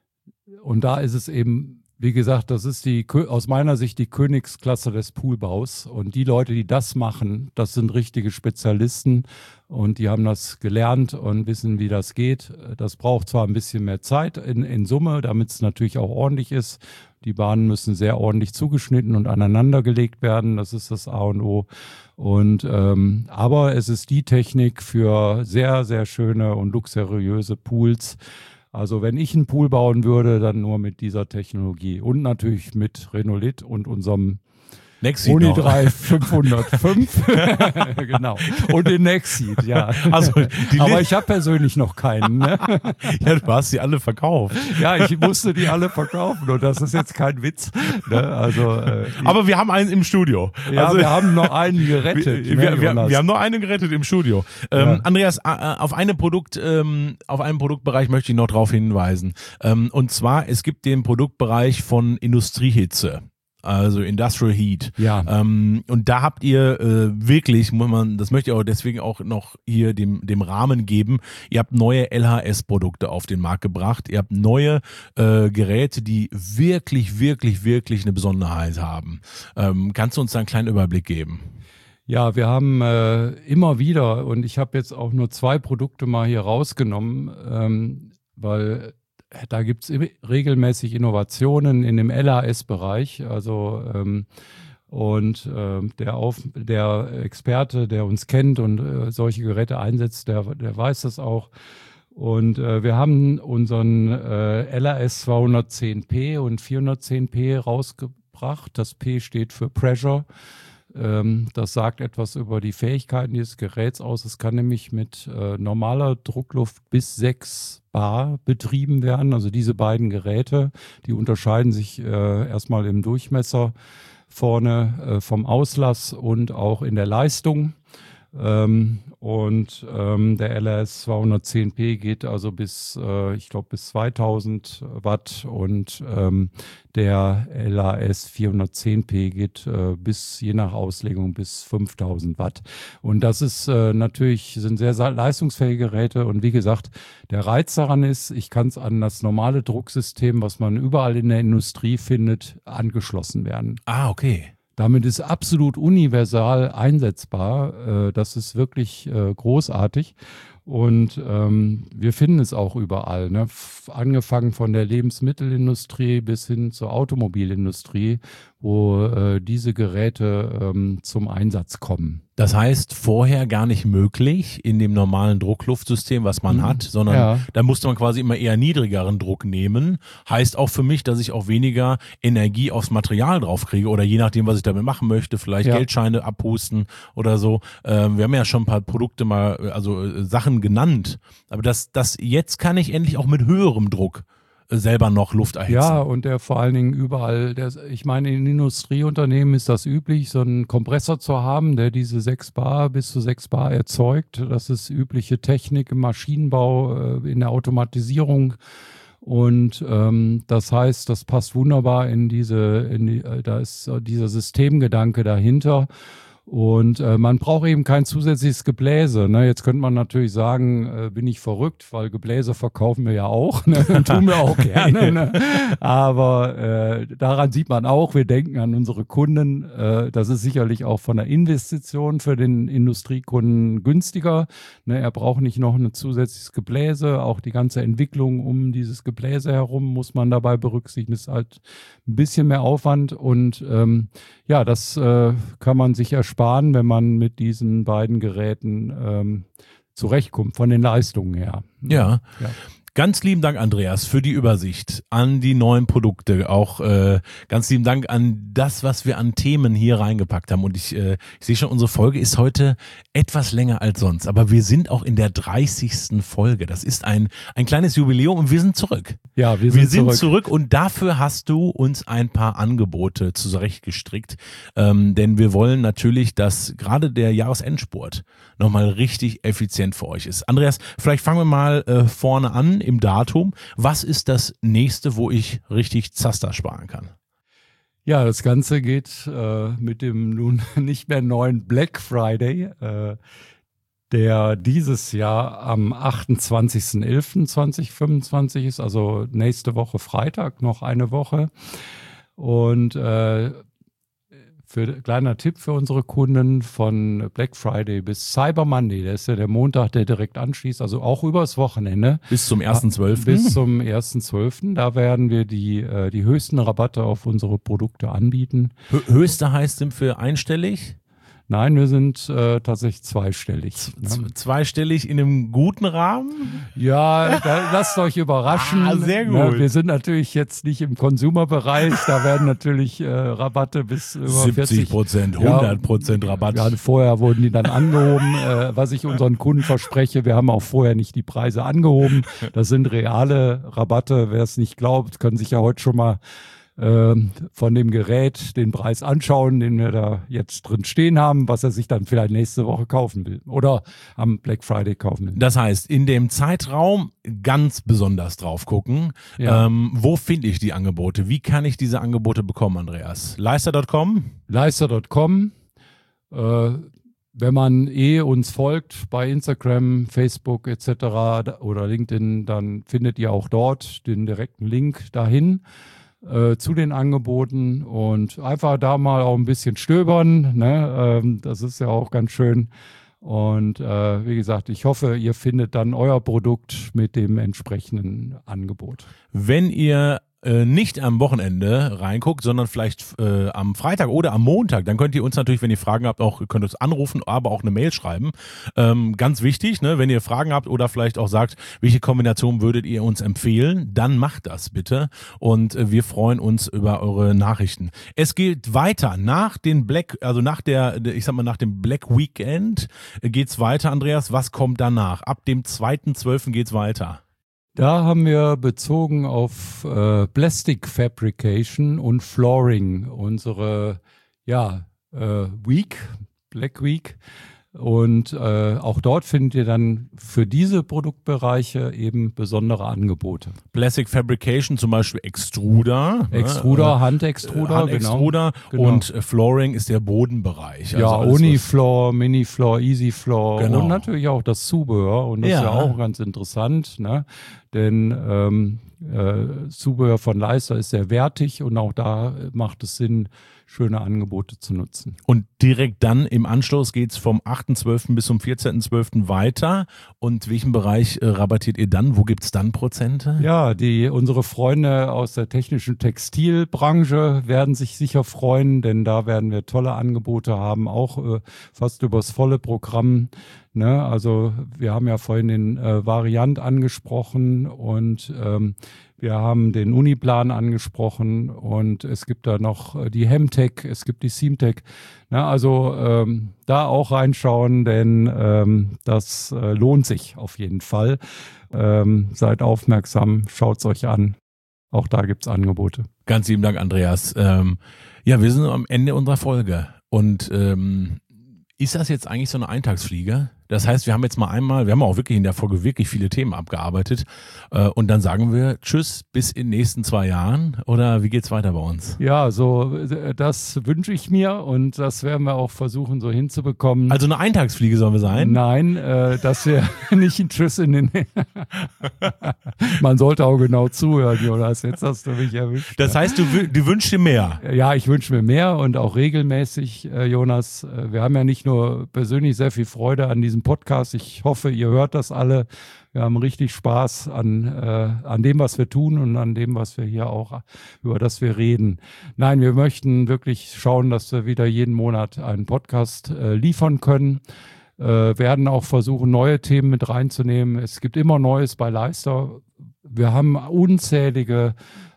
und da ist es eben, wie gesagt, das ist die aus meiner Sicht die Königsklasse des Poolbaus. Und die Leute, die das machen, das sind richtige Spezialisten und die haben das gelernt und wissen, wie das geht. Das braucht zwar ein bisschen mehr Zeit in, in Summe, damit es natürlich auch ordentlich ist. Die Bahnen müssen sehr ordentlich zugeschnitten und aneinandergelegt werden. Das ist das A und O. Und ähm, aber es ist die Technik für sehr, sehr schöne und luxuriöse Pools. Also wenn ich einen Pool bauen würde, dann nur mit dieser Technologie und natürlich mit Renolit und unserem Nexi Unidrive fünfhundertfünf. Genau. Und den Nexi, ja. Also, die Aber Li- ich habe persönlich noch keinen. Ne? Ja, du hast sie alle verkauft. Ja, ich musste die alle verkaufen und das ist jetzt kein Witz. Ne? Also, äh, Aber wir haben einen im Studio. ja, also, wir haben noch einen gerettet. Wir, ne, wir, wir, Jonas? wir haben noch einen gerettet im Studio. Ähm, Ja. Andreas, äh, auf eine Produkt, ähm, auf einen Produktbereich möchte ich noch darauf hinweisen. Ähm, und zwar, es gibt den Produktbereich von Industriehitze. Also Industrial Heat. Ja. Ähm, und da habt ihr äh, wirklich, muss man, das möchte ich auch deswegen auch noch hier dem, dem Rahmen geben, ihr habt neue L H S-Produkte auf den Markt gebracht. Ihr habt neue äh, Geräte, die wirklich, wirklich, wirklich eine Besonderheit haben. Ähm, kannst du uns da einen kleinen Überblick geben? Ja, wir haben äh, immer wieder, und ich habe jetzt auch nur zwei Produkte mal hier rausgenommen, ähm, weil da gibt es regelmäßig Innovationen in dem L H S-Bereich. Also ähm, und äh, der, Auf, der Experte, der uns kennt und äh, solche Geräte einsetzt, der, der weiß das auch. Und äh, wir haben unseren äh, L H S zweihundertzehn P und vierhundertzehn P rausgebracht. Das P steht für Pressure. Ähm, das sagt etwas über die Fähigkeiten dieses Geräts aus. Es kann nämlich mit äh, normaler Druckluft bis sechs Bar betrieben werden. Also diese beiden Geräte, die unterscheiden sich äh, erstmal im Durchmesser vorne äh, vom Auslass und auch in der Leistung. Ähm, und ähm, der L R S zweihundertzehn P geht also bis, äh, ich glaube, bis zweitausend Watt und ähm, der L A S vierhundertzehn P geht äh, bis, je nach Auslegung, bis fünftausend Watt. Und das ist äh, natürlich, sind sehr leistungsfähige Geräte. Und wie gesagt, der Reiz daran ist, ich kann es an das normale Drucksystem, was man überall in der Industrie findet, angeschlossen werden. Ah, okay. Damit ist absolut universal einsetzbar. Äh, das ist wirklich äh, großartig. Und ähm, wir finden es auch überall, ne? F- angefangen von der Lebensmittelindustrie bis hin zur Automobilindustrie, wo äh, diese Geräte ähm, zum Einsatz kommen. Das heißt, vorher gar nicht möglich in dem normalen Druckluftsystem, was man Mhm. hat, sondern Ja. da musste man quasi immer eher niedrigeren Druck nehmen. Heißt auch für mich, dass ich auch weniger Energie aufs Material draufkriege oder je nachdem, was ich damit machen möchte, vielleicht Ja. Geldscheine abhusten oder so. Ähm, wir haben ja schon ein paar Produkte mal, also äh, Sachen genannt. Aber das, das jetzt kann ich endlich auch mit höherem Druck äh, selber noch Luft erhitzen. Ja, und der vor allen Dingen überall, der, ich meine, in Industrieunternehmen ist das üblich, so einen Kompressor zu haben, der diese sechs Bar bis zu sechs Bar erzeugt. Das ist übliche Technik im Maschinenbau, äh, in der Automatisierung. Und ähm, das heißt, das passt wunderbar in diese, in die, äh, da ist äh, dieser Systemgedanke dahinter. Und äh, man braucht eben kein zusätzliches Gebläse. Ne? Jetzt könnte man natürlich sagen, äh, bin ich verrückt, weil Gebläse verkaufen wir ja auch, ne? Tun wir auch gerne. Ne? Aber äh, daran sieht man auch, wir denken an unsere Kunden. Äh, das ist sicherlich auch von der Investition für den Industriekunden günstiger. Ne? Er braucht nicht noch ein zusätzliches Gebläse. Auch die ganze Entwicklung um dieses Gebläse herum muss man dabei berücksichtigen. Das ist halt ein bisschen mehr Aufwand. Und ähm, ja, das äh, kann man sich ersparen, wenn man mit diesen beiden Geräten ähm, zurechtkommt, von den Leistungen her. Ja. Ja. Ganz lieben Dank, Andreas, für die Übersicht an die neuen Produkte. Auch äh, ganz lieben Dank an das, was wir an Themen hier reingepackt haben. Und ich, äh, ich sehe schon, unsere Folge ist heute etwas länger als sonst. Aber wir sind auch in der dreißigsten Folge. Das ist ein, ein kleines Jubiläum und wir sind zurück. Ja, wir sind, Wir sind zurück. zurück und dafür hast du uns ein paar Angebote zurechtgestrickt. Ähm, denn wir wollen natürlich, dass gerade der Jahresendspurt nochmal richtig effizient für euch ist. Andreas, vielleicht fangen wir mal äh, vorne an im Datum. Was ist das nächste, wo ich richtig Zaster sparen kann? Ja, das Ganze geht äh, mit dem nun nicht mehr neuen Black Friday, äh, der dieses Jahr am achtundzwanzigsten elften zweitausendfünfundzwanzig ist, also nächste Woche Freitag, noch eine Woche. Und äh, für, kleiner Tipp für unsere Kunden, von Black Friday bis Cyber Monday, das ist ja der Montag, der direkt anschließt, also auch übers Wochenende. Bis zum ersten zwölften Bis zum ersten zwölften Da werden wir die, äh, die höchsten Rabatte auf unsere Produkte anbieten. Hö- Höchste heißt für einstellig? Nein, wir sind äh, tatsächlich zweistellig. Z- Ne? Zweistellig in einem guten Rahmen? Ja, da, lasst euch überraschen. Ah, sehr gut. Ne, wir sind natürlich jetzt nicht im Consumer-Bereich. Da werden natürlich äh, Rabatte bis über siebzig vierzig Prozent, Ja, hundert Prozent Rabatt. Ja, vorher wurden die dann angehoben. äh, was ich unseren Kunden verspreche, wir haben auch vorher nicht die Preise angehoben. Das sind reale Rabatte. Wer es nicht glaubt, kann sich ja heute schon mal ähm, von dem Gerät den Preis anschauen, den wir da jetzt drin stehen haben, was er sich dann vielleicht nächste Woche kaufen will oder am Black Friday kaufen will. Das heißt, in dem Zeitraum ganz besonders drauf gucken. Ja. Ähm, wo finde ich die Angebote? Wie kann ich diese Angebote bekommen, Andreas? Leister Punkt com? Leister Punkt com. Äh, wenn man eh uns folgt bei Instagram, Facebook et cetera oder LinkedIn, dann findet ihr auch dort den direkten Link dahin äh, zu den Angeboten und einfach da mal auch ein bisschen stöbern. Ne? Ähm, das ist ja auch ganz schön. Und äh, wie gesagt, ich hoffe, ihr findet dann euer Produkt mit dem entsprechenden Angebot. Wenn ihr äh, nicht am Wochenende reinguckt, sondern vielleicht äh, am Freitag oder am Montag, dann könnt ihr uns natürlich, wenn ihr Fragen habt, auch könnt ihr uns anrufen, aber auch eine Mail schreiben. Ähm, ganz wichtig, ne, wenn ihr Fragen habt oder vielleicht auch sagt, welche Kombination würdet ihr uns empfehlen, dann macht das bitte und äh, wir freuen uns über eure Nachrichten. Es geht weiter nach den Black, also nach der, ich sag mal nach dem Black Weekend äh, geht's weiter, Andreas. Was kommt danach? Ab dem zweiten zwölften geht's weiter. Da haben wir bezogen auf äh, Plastic Fabrication und Flooring unsere ja, äh, Week, Black Week. Und äh, auch dort findet ihr dann für diese Produktbereiche eben besondere Angebote. Plastic Fabrication, zum Beispiel Extruder. Extruder, ne? Handextruder, Handextruder genau. und äh, Flooring ist der Bodenbereich. Ja, also alles, Unifloor, Minifloor, Easyfloor Genau. und natürlich auch das Zubehör. Und das Ja. ist ja auch ganz interessant, ne? Denn ähm, äh, Zubehör von Leister ist sehr wertig und auch da macht es Sinn, schöne Angebote zu nutzen. Und direkt dann im Anschluss geht's vom achten zwölften bis zum vierzehnten zwölften weiter. Und welchen Bereich äh, rabattiert ihr dann? Wo gibt's dann Prozente? Ja, die unsere Freunde aus der technischen Textilbranche werden sich sicher freuen, denn da werden wir tolle Angebote haben, auch äh, fast übers volle Programm. Ne? Also wir haben ja vorhin den äh, Variant angesprochen und ähm, wir haben den Uniplan angesprochen und es gibt da noch äh, die Hemtech, es gibt die Seamtech. Ne? Also ähm, da auch reinschauen, denn ähm, das äh, lohnt sich auf jeden Fall. Ähm, seid aufmerksam, schaut's euch an. Auch da gibt's Angebote. Ganz lieben Dank, Andreas. Ähm, ja, wir sind am Ende unserer Folge. Und ähm, ist das jetzt eigentlich so eine Eintagsfliege? Das heißt, wir haben jetzt mal einmal, wir haben auch wirklich in der Folge wirklich viele Themen abgearbeitet äh, und dann sagen wir Tschüss bis in den nächsten zwei Jahren oder wie geht's weiter bei uns? Ja, so das wünsche ich mir und das werden wir auch versuchen so hinzubekommen. Also eine Eintagsfliege sollen wir sein? Nein, äh, dass wir nicht ein Tschüss in den... Man sollte auch genau zuhören, Jonas, jetzt hast du mich erwischt. Das heißt, du, du wünschst dir mehr? Ja, ich wünsche mir mehr und auch regelmäßig, äh, Jonas. Wir haben ja nicht nur persönlich sehr viel Freude an diesem Podcast. Ich hoffe, ihr hört das alle. Wir haben richtig Spaß an, äh, an dem, was wir tun und an dem, was wir hier auch, über das wir reden. Nein, wir möchten wirklich schauen, dass wir wieder jeden Monat einen Podcast äh, liefern können. Äh, werden auch versuchen, neue Themen mit reinzunehmen. Es gibt immer Neues bei Leister. Wir haben unzählige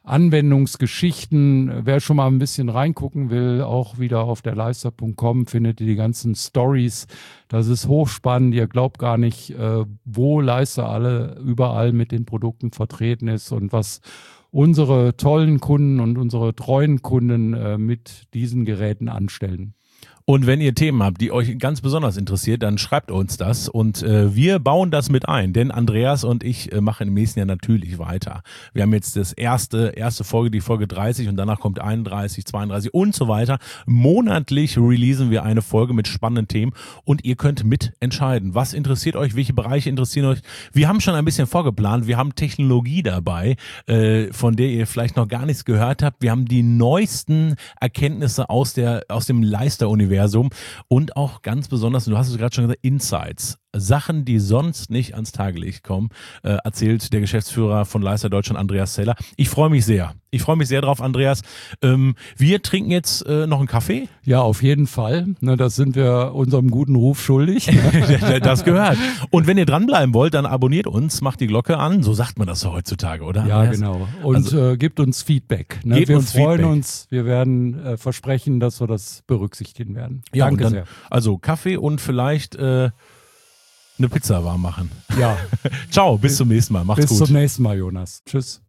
Anwendungsgeschichten. Wer schon mal ein bisschen reingucken will, auch wieder auf der leister punkt com findet ihr die ganzen Stories. Das ist hochspannend. Ihr glaubt gar nicht, äh, wo Leister alle überall mit den Produkten vertreten ist und was unsere tollen Kunden und unsere treuen Kunden äh, mit diesen Geräten anstellen. Und wenn ihr Themen habt, die euch ganz besonders interessiert, dann schreibt uns das und äh, wir bauen das mit ein, denn Andreas und ich äh, machen im nächsten Jahr natürlich weiter. Wir haben jetzt das erste, erste Folge, die Folge dreißig und danach kommt einunddreißig, zweiunddreißig und so weiter. Monatlich releasen wir eine Folge mit spannenden Themen und ihr könnt mitentscheiden. Was interessiert euch? Welche Bereiche interessieren euch? Wir haben schon ein bisschen vorgeplant. Wir haben Technologie dabei, äh, von der ihr vielleicht noch gar nichts gehört habt. Wir haben die neuesten Erkenntnisse aus der, aus dem Leister-Universum. Und auch ganz besonders, du hast es gerade schon gesagt, Insights. Sachen, die sonst nicht ans Tageslicht kommen, äh, erzählt der Geschäftsführer von Leister Deutschland, Andreas Zeller. Ich freue mich sehr. Ich freue mich sehr drauf, Andreas. Ähm, wir trinken jetzt äh, noch einen Kaffee. Ja, auf jeden Fall. Ne, das sind wir unserem guten Ruf schuldig. Das gehört. Und wenn ihr dranbleiben wollt, dann abonniert uns, macht die Glocke an. So sagt man das so heutzutage, oder? Ja, Andreas? genau. Und also, äh, gebt uns Feedback. Ne? Gebt Wir uns freuen Feedback. uns. Wir werden äh, versprechen, dass wir das berücksichtigen werden. Ja, Danke dann, sehr. Also Kaffee und vielleicht äh, eine Pizza warm machen. Ja. Ciao, bis zum nächsten Mal. Macht's Bis gut. zum nächsten Mal, Jonas. Tschüss.